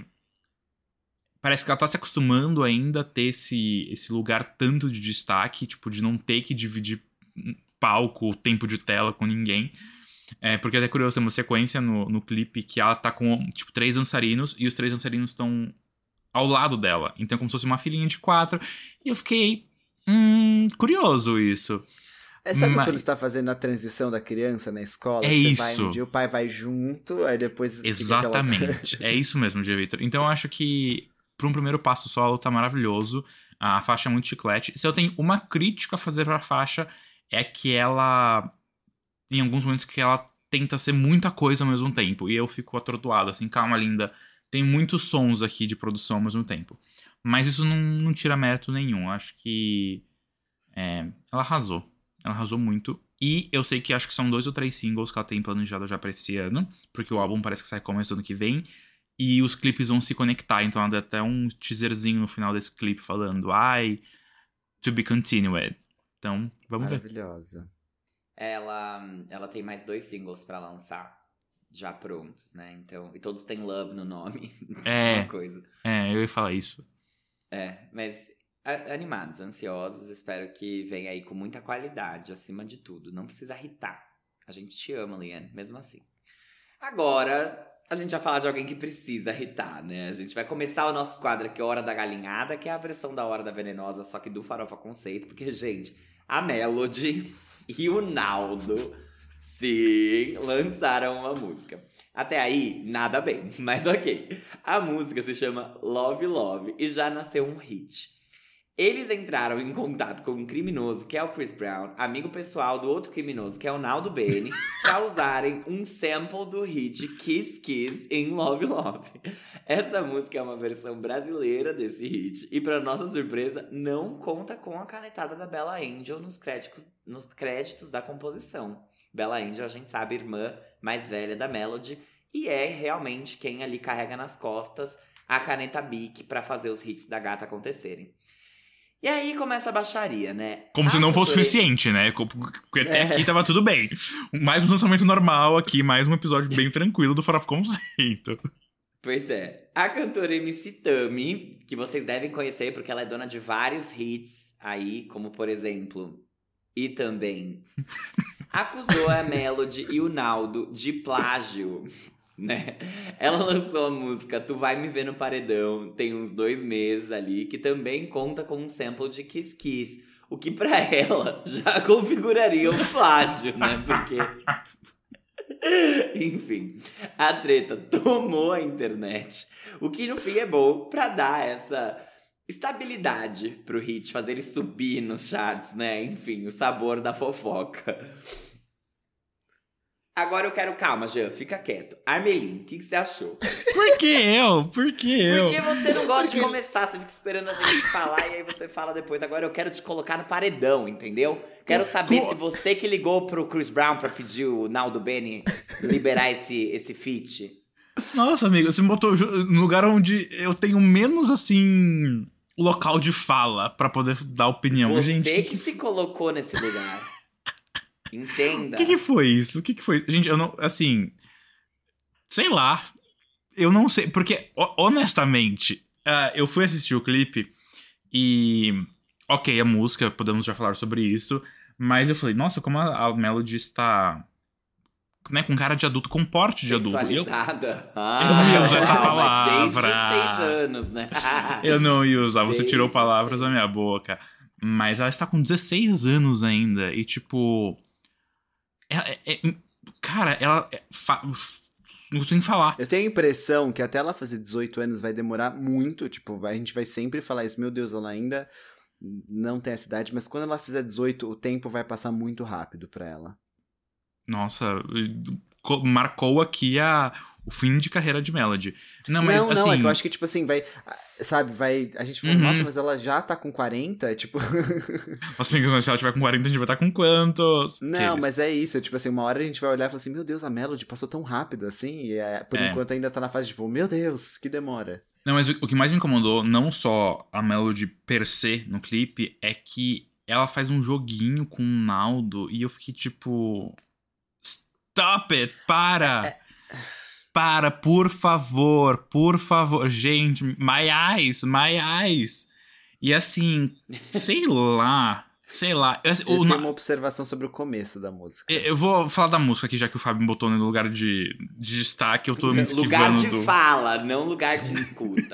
Parece que ela tá se acostumando ainda a ter esse, esse lugar tanto de destaque, tipo, de não ter que dividir palco, tempo de tela com ninguém. É, porque é até curioso, tem uma sequência no, no clipe que ela tá com, tipo, três dançarinos e os três dançarinos estão ao lado dela. Então é como se fosse uma filhinha de quatro. E eu fiquei, hum, curioso isso. É, sabe Mas- quando você tá fazendo a transição da criança na escola? É Você vai isso. um dia, o pai vai junto, aí depois... fica aquela- Exatamente. É isso mesmo, Gia Victor. Então eu acho que, para um primeiro passo solo, tá maravilhoso. A faixa é muito chiclete. Se eu tenho uma crítica a fazer pra faixa, é que ela... Em alguns momentos que ela tenta ser muita coisa ao mesmo tempo. E eu fico atordoado, assim, calma, linda. Tem muitos sons aqui de produção ao mesmo tempo. Mas isso não, não tira mérito nenhum. Eu acho que... é, ela arrasou. Ela arrasou muito. E eu sei que acho que são dois ou três singles que ela tem planejado já pra esse ano. Porque o álbum parece que sai começo do ano que vem. E os clipes vão se conectar. Então ela deu até um teaserzinho no final desse clipe falando I to be continued. Então, vamos ver. Maravilhosa. Ela, ela tem mais dois singles pra lançar, já prontos, né? Então, e todos têm Love no nome. É. Uma coisa. É, eu ia falar isso. É, mas a- animados, ansiosos, espero que venha aí com muita qualidade, acima de tudo. Não precisa irritar. A gente te ama, Liane, mesmo assim. Agora, a gente vai falar de alguém que precisa irritar, né? A gente vai começar o nosso quadro aqui, Hora da Galinhada, que é a versão da Hora da Venenosa, só que do Farofa Conceito, porque, gente, a Melody e o Naldo, sim, lançaram uma música. Até aí, nada bem, mas ok. A música se chama Love Love e já nasceu um hit. Eles entraram em contato com um criminoso, que é o Chris Brown, amigo pessoal do outro criminoso, que é o Naldo Bene, pra usarem um sample do hit Kiss Kiss em Love Love. Essa música é uma versão brasileira desse hit e, pra nossa surpresa, não conta com a canetada da Bella Angel nos créditos, nos créditos da composição. Bella Angel, a gente sabe, irmã mais velha da Melody, e é realmente quem ali carrega nas costas a caneta Bic pra fazer os hits da gata acontecerem. E aí começa a baixaria, né? Como A se não fosse cantora- suficiente, né? Porque até É. aqui tava tudo bem. Mais um lançamento normal aqui, mais um episódio bem tranquilo do Farofa Conceito. Pois é. A cantora M C Tami, que vocês devem conhecer porque ela é dona de vários hits aí, como por exemplo, e também acusou a Melody e o Naldo de plágio, né? Ela lançou a música Tu Vai Me Ver no Paredão, tem uns dois meses ali, que também conta com um sample de Kiss Kiss, o que pra ela já configuraria um plágio, né? Porque... Enfim, a treta tomou a internet, o que no fim é bom pra dar essa estabilidade pro hit, fazer ele subir nos charts, né? Enfim, o sabor da fofoca. Agora eu quero... Calma, Jean, fica quieto. Armelin, o que, que você achou? Por que eu? Por que eu? Por que você não gosta de começar? Você fica esperando a gente falar e aí você fala depois. Agora eu quero te colocar no paredão, entendeu? Quero saber Co- se você que ligou pro Chris Brown pra pedir o Naldo Bene liberar esse, esse feat. Nossa, amigo, você me botou ju- no lugar onde eu tenho menos, assim, local de fala pra poder dar opinião. Você Gente, que, que, se colocou nesse lugar. Entenda. O que, que foi isso? O que, que foi isso? Gente, eu não. Assim. Sei lá. Eu não sei. Porque, ho- honestamente, ah, eu fui assistir o clipe e. Ok, a música, podemos já falar sobre isso. Mas eu falei, nossa, como a, a Melody está. Né, com cara de adulto, com porte de adulto. Eu, Sensualizada. eu não ia usar essa uau, mas palavra. Desde seis anos, né? eu não ia usar, você tirou Desde palavras sempre. da minha boca. Mas ela está com dezesseis anos ainda. E, tipo. Ela, é- é- cara, ela. é fa- Não consigo nem falar. Eu tenho a impressão que até ela fazer dezoito anos vai demorar muito, tipo, vai, a gente vai sempre falar isso, meu Deus, ela ainda não tem essa idade, mas quando ela fizer dezoito, o tempo vai passar muito rápido pra ela. Nossa, co- marcou aqui a, o fim de carreira de Melody. Não, mas não, assim... não, é que eu acho que, tipo assim, vai, sabe, vai, a gente falou, Uhum. nossa, mas ela já tá com quarenta, tipo... Nossa, amiga, se ela tiver com quarenta, a gente vai estar com quantos? Não, Aqueles. mas é isso, tipo assim, uma hora a gente vai olhar e falar assim, meu Deus, a Melody passou tão rápido assim, e é, por É. enquanto ainda tá na fase, tipo, meu Deus, que demora. Não, mas o, o que mais me incomodou, não só a Melody per se no clipe, é que ela faz um joguinho com o Naldo e eu fiquei tipo... Stop it! Para! Para, por favor, por favor. Gente, my eyes, my eyes. E assim, sei lá, sei lá. Eu, Eu o, tenho na- uma observação sobre o começo da música. eu vou falar da música aqui, já que o Fábio me botou no lugar de, de destaque, eu tô me esquivando Lugar de do... fala, não lugar de escuta.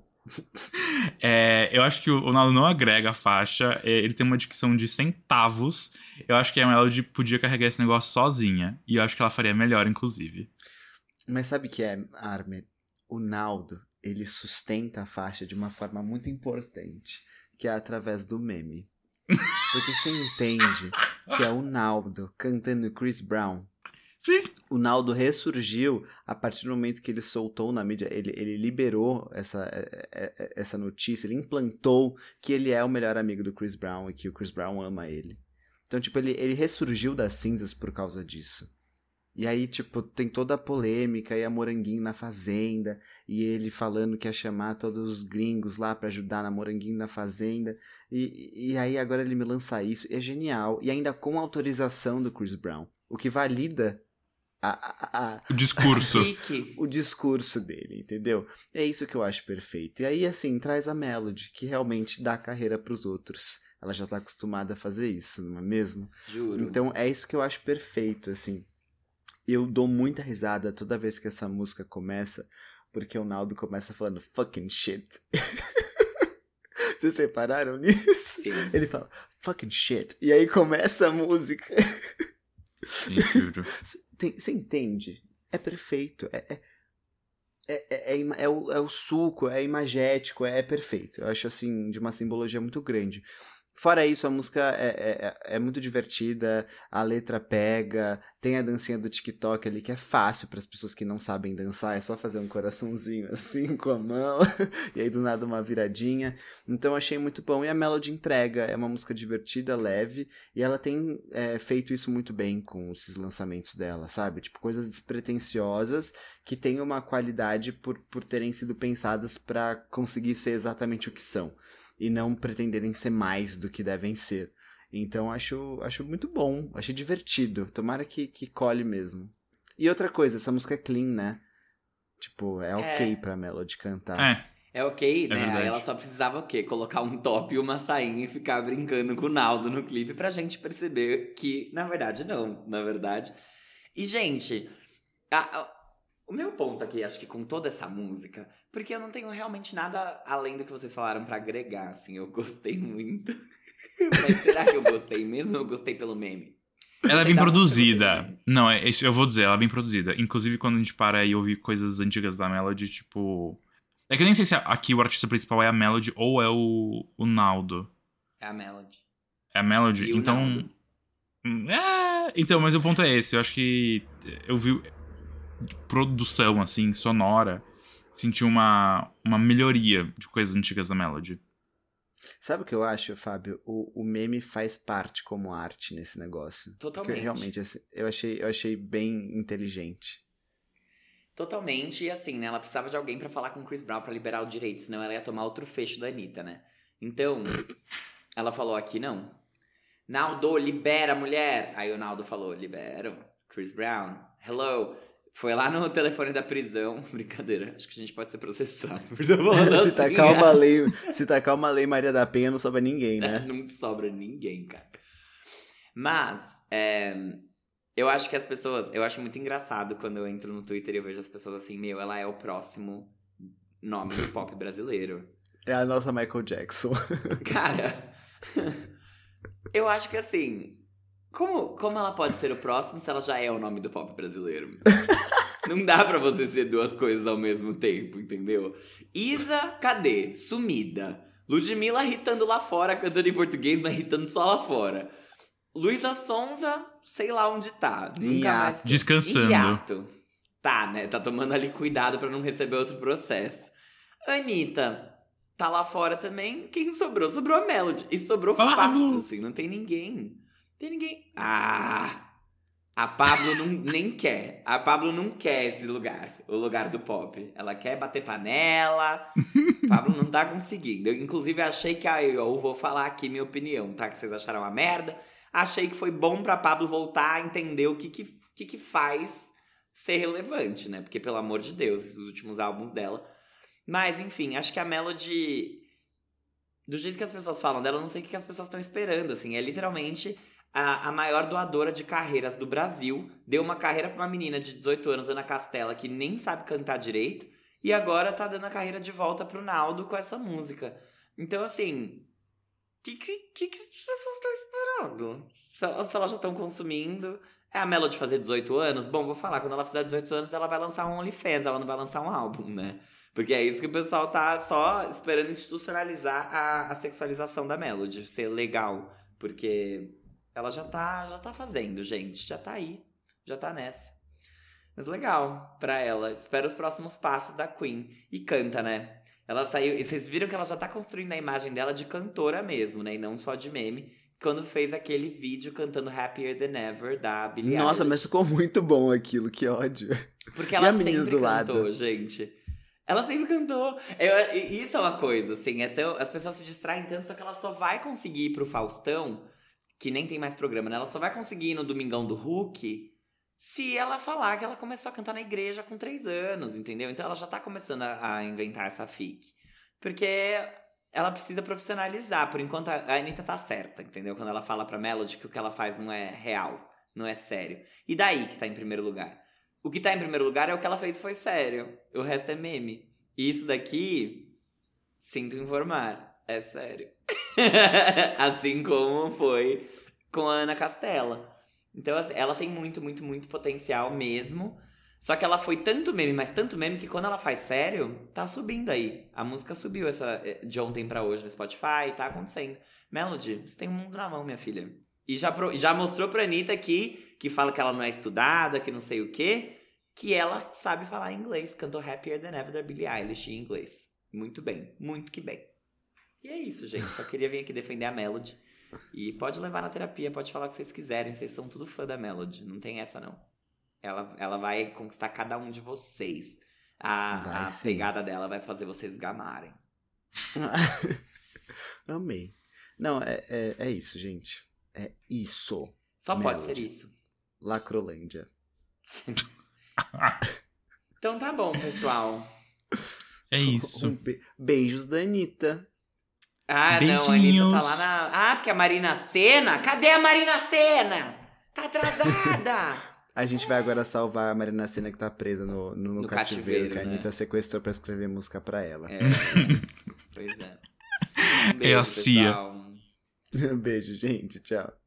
É, eu acho que o Naldo não agrega a faixa, é, ele tem uma dicção de centavos. Eu acho que a Melody podia carregar esse negócio sozinha. E eu acho que ela faria melhor, inclusive. Mas sabe o que é, Armin? O Naldo, ele sustenta a faixa de uma forma muito importante, que é através do meme. Porque você entende que é o Naldo cantando Chris Brown. Sim. O Naldo ressurgiu a partir do momento que ele soltou na mídia, ele, ele liberou essa, essa notícia, ele implantou que ele é o melhor amigo do Chris Brown e que o Chris Brown ama ele. Então, tipo, ele, ele ressurgiu das cinzas por causa disso. E aí, tipo, tem toda a polêmica e a Moranguinho na Fazenda, e ele falando que ia chamar todos os gringos lá pra ajudar na Moranguinho na Fazenda, e, e aí agora ele me lança isso, é genial, e ainda com autorização do Chris Brown, o que valida a, a, a, O discurso. Fique. o discurso dele, entendeu? É isso que eu acho perfeito. E aí, assim, traz a Melody, que realmente dá carreira pros outros. Ela já tá acostumada a fazer isso, não é mesmo? Juro. Então, é isso que eu acho perfeito, assim. Eu dou muita risada toda vez que essa música começa, porque o Naldo começa falando fucking shit. Vocês repararam nisso? Sim. Ele fala fucking shit. E aí começa a música. Sim, juro. Você entende? É perfeito. É, é, é, é, é, ima- é o, é o suco, é imagético, é, é perfeito. Eu acho, assim, de uma simbologia muito grande. Fora isso, a música é, é, é é muito divertida, a letra pega, tem a dancinha do TikTok ali que é fácil para as pessoas que não sabem dançar, é só fazer um coraçãozinho assim com a mão, e aí do nada uma viradinha. Então achei muito bom, e a Melody entrega, é uma música divertida, leve, e ela tem é, feito isso muito bem com esses lançamentos dela, sabe? Tipo, coisas despretensiosas que têm uma qualidade por, por terem sido pensadas para conseguir ser exatamente o que são. E não pretenderem ser mais do que devem ser. Então, acho, acho muito bom. Achei divertido. Tomara que, que colhe mesmo. E outra coisa, essa música é clean, né? Tipo, é ok É. pra Melody cantar. É, É ok, É né? verdade. Aí ela só precisava o quê? Colocar um top e uma sainha e ficar brincando com o Naldo no clipe pra gente perceber que, na verdade, não. Na verdade. E, gente, a- a- o meu ponto aqui, acho que com toda essa música, porque eu não tenho realmente nada além do que vocês falaram pra agregar, assim. Eu gostei muito. Mas será que eu gostei mesmo ou eu gostei pelo meme? ela é Gostei bem da música, produzida. gostei do meme. Não, é isso eu vou dizer, ela é bem produzida. Inclusive, quando a gente para e ouvir coisas antigas da Melody, tipo... É que eu nem sei se aqui o artista principal é a Melody ou é o, o Naldo. É a Melody. É a Melody? E o então... Naldo. É, então, mas o ponto é esse. Eu acho que eu vi de produção, assim, sonora, senti uma, uma melhoria de coisas antigas da Melody. Sabe o que eu acho, Fábio? O, o meme faz parte como arte nesse negócio. Totalmente. Que realmente, assim, eu achei, eu achei bem inteligente. Totalmente, e assim, né? Ela precisava de alguém pra falar com o Chris Brown pra liberar o direito, senão ela ia tomar outro fecho da Anitta, né? Então, ela falou aqui, não. Naldo, libera a mulher! Aí o Naldo falou, libero. Chris Brown, hello. Foi lá no telefone da prisão. Brincadeira, acho que a gente pode ser processado por estar falando se assim, tacar né? uma lei, se tacar uma lei Maria da Penha, não sobra ninguém, né? Não sobra ninguém, cara. Mas, é, eu acho que as pessoas... Eu acho muito engraçado quando eu entro no Twitter e eu vejo as pessoas assim, meu, ela é o próximo nome do pop brasileiro. É a nossa Michael Jackson. Cara, eu acho que assim... Como, como ela pode ser o próximo se ela já é o nome do pop brasileiro? Não dá pra você ser duas coisas ao mesmo tempo, entendeu? Isa, cadê? Sumida. Ludmilla irritando lá fora, cantando em português, mas irritando só lá fora. Luísa Sonza, sei lá onde tá. Nunca mais... Descansando. Hiato. Tá, né? Tá tomando ali cuidado pra não receber outro processo. Anitta tá lá fora também. Quem sobrou? Sobrou a Melody. E sobrou Pablo. fácil, assim. Não tem ninguém. Não tem ninguém. Ah... A Pablo não, nem quer. A Pablo não quer esse lugar. O lugar do pop. Ela quer bater panela. Pablo não tá conseguindo. Eu, inclusive, achei que... Ah, eu vou falar aqui minha opinião, tá? Que vocês acharam uma merda. Achei que foi bom pra Pablo voltar a entender o que que, que, que faz ser relevante, né? Porque, pelo amor de Deus, esses últimos álbuns dela. Mas, enfim, acho que a Melody... Do jeito que as pessoas falam dela, eu não sei o que as pessoas estão esperando, assim. É literalmente... A, a maior doadora de carreiras do Brasil. Deu uma carreira pra uma menina de dezoito anos, Ana Castela, que nem sabe cantar direito. E agora tá dando a carreira de volta pro Naldo com essa música. Então, assim... O que, que, que, que as pessoas estão esperando? Se elas, se elas já estão consumindo... É a Melody fazer dezoito anos? Bom, vou falar. Quando ela fizer dezoito anos, ela vai lançar um OnlyFans. Ela não vai lançar um álbum, né? Porque é isso que o pessoal tá só esperando institucionalizar a, a sexualização da Melody. Ser legal. Porque... Ela já tá, já tá fazendo, gente. Já tá aí. Já tá nessa. Mas legal pra ela. Espero os próximos passos da Queen. E canta, né? Ela saiu... E vocês viram que ela já tá construindo a imagem dela de cantora mesmo, né? E não só de meme. Quando fez aquele vídeo cantando Happier Than Ever da Billie Eilish. Nossa, mas ficou muito bom aquilo. Que ódio. Porque ela a menina sempre do cantou, lado? gente. Ela sempre cantou. Eu, isso é uma coisa, assim. É tão, as pessoas se distraem tanto, só que ela só vai conseguir ir pro Faustão... Que nem tem mais programa, né? Ela só vai conseguir ir no Domingão do Hulk se ela falar que ela começou a cantar na igreja com três anos, entendeu? Então ela já tá começando a, a inventar essa fic. Porque ela precisa profissionalizar. Por enquanto, a Anitta tá certa, entendeu? Quando ela fala pra Melody que o que ela faz não é real, não é sério. E daí que tá em primeiro lugar? O que tá em primeiro lugar é o que ela fez foi sério. O resto é meme. E isso daqui, sinto informar, é sério. Assim como foi com a Ana Castela. Então, assim, ela tem muito, muito, muito potencial mesmo. Só que ela foi tanto meme, mas tanto meme, que quando ela faz sério, tá subindo aí. A música subiu essa, de ontem pra hoje no Spotify, tá acontecendo. Melody, você tem um mundo na mão, minha filha. E já, pro, já mostrou pra Anitta aqui, que fala que ela não é estudada, que não sei o quê, que ela sabe falar inglês. Cantou Happier Than Ever da Billie Eilish em inglês. Muito bem, muito que bem. E é isso, gente. Só queria vir aqui defender a Melody. E pode levar na terapia, pode falar o que vocês quiserem. Vocês são tudo fã da Melody. Não tem essa, não. Ela, ela vai conquistar cada um de vocês. A, a pegada dela vai fazer vocês gamarem. Amei. Não, é, é, é isso, gente. É isso. Só Melody. pode ser isso. Lacrolândia. Então tá bom, pessoal. É isso. Um be- beijos da Anitta. Ah, Beijinhos. não, a Anitta tá lá na... Ah, porque a Marina Sena... Cadê a Marina Sena? Tá atrasada! A gente vai agora salvar a Marina Sena que tá presa no, no, no No cativeiro, cativeiro, que a né? Anitta sequestrou pra escrever música pra ela. É, pois é. Um É a beijo, Cia. pessoal. Beijo, gente. Tchau.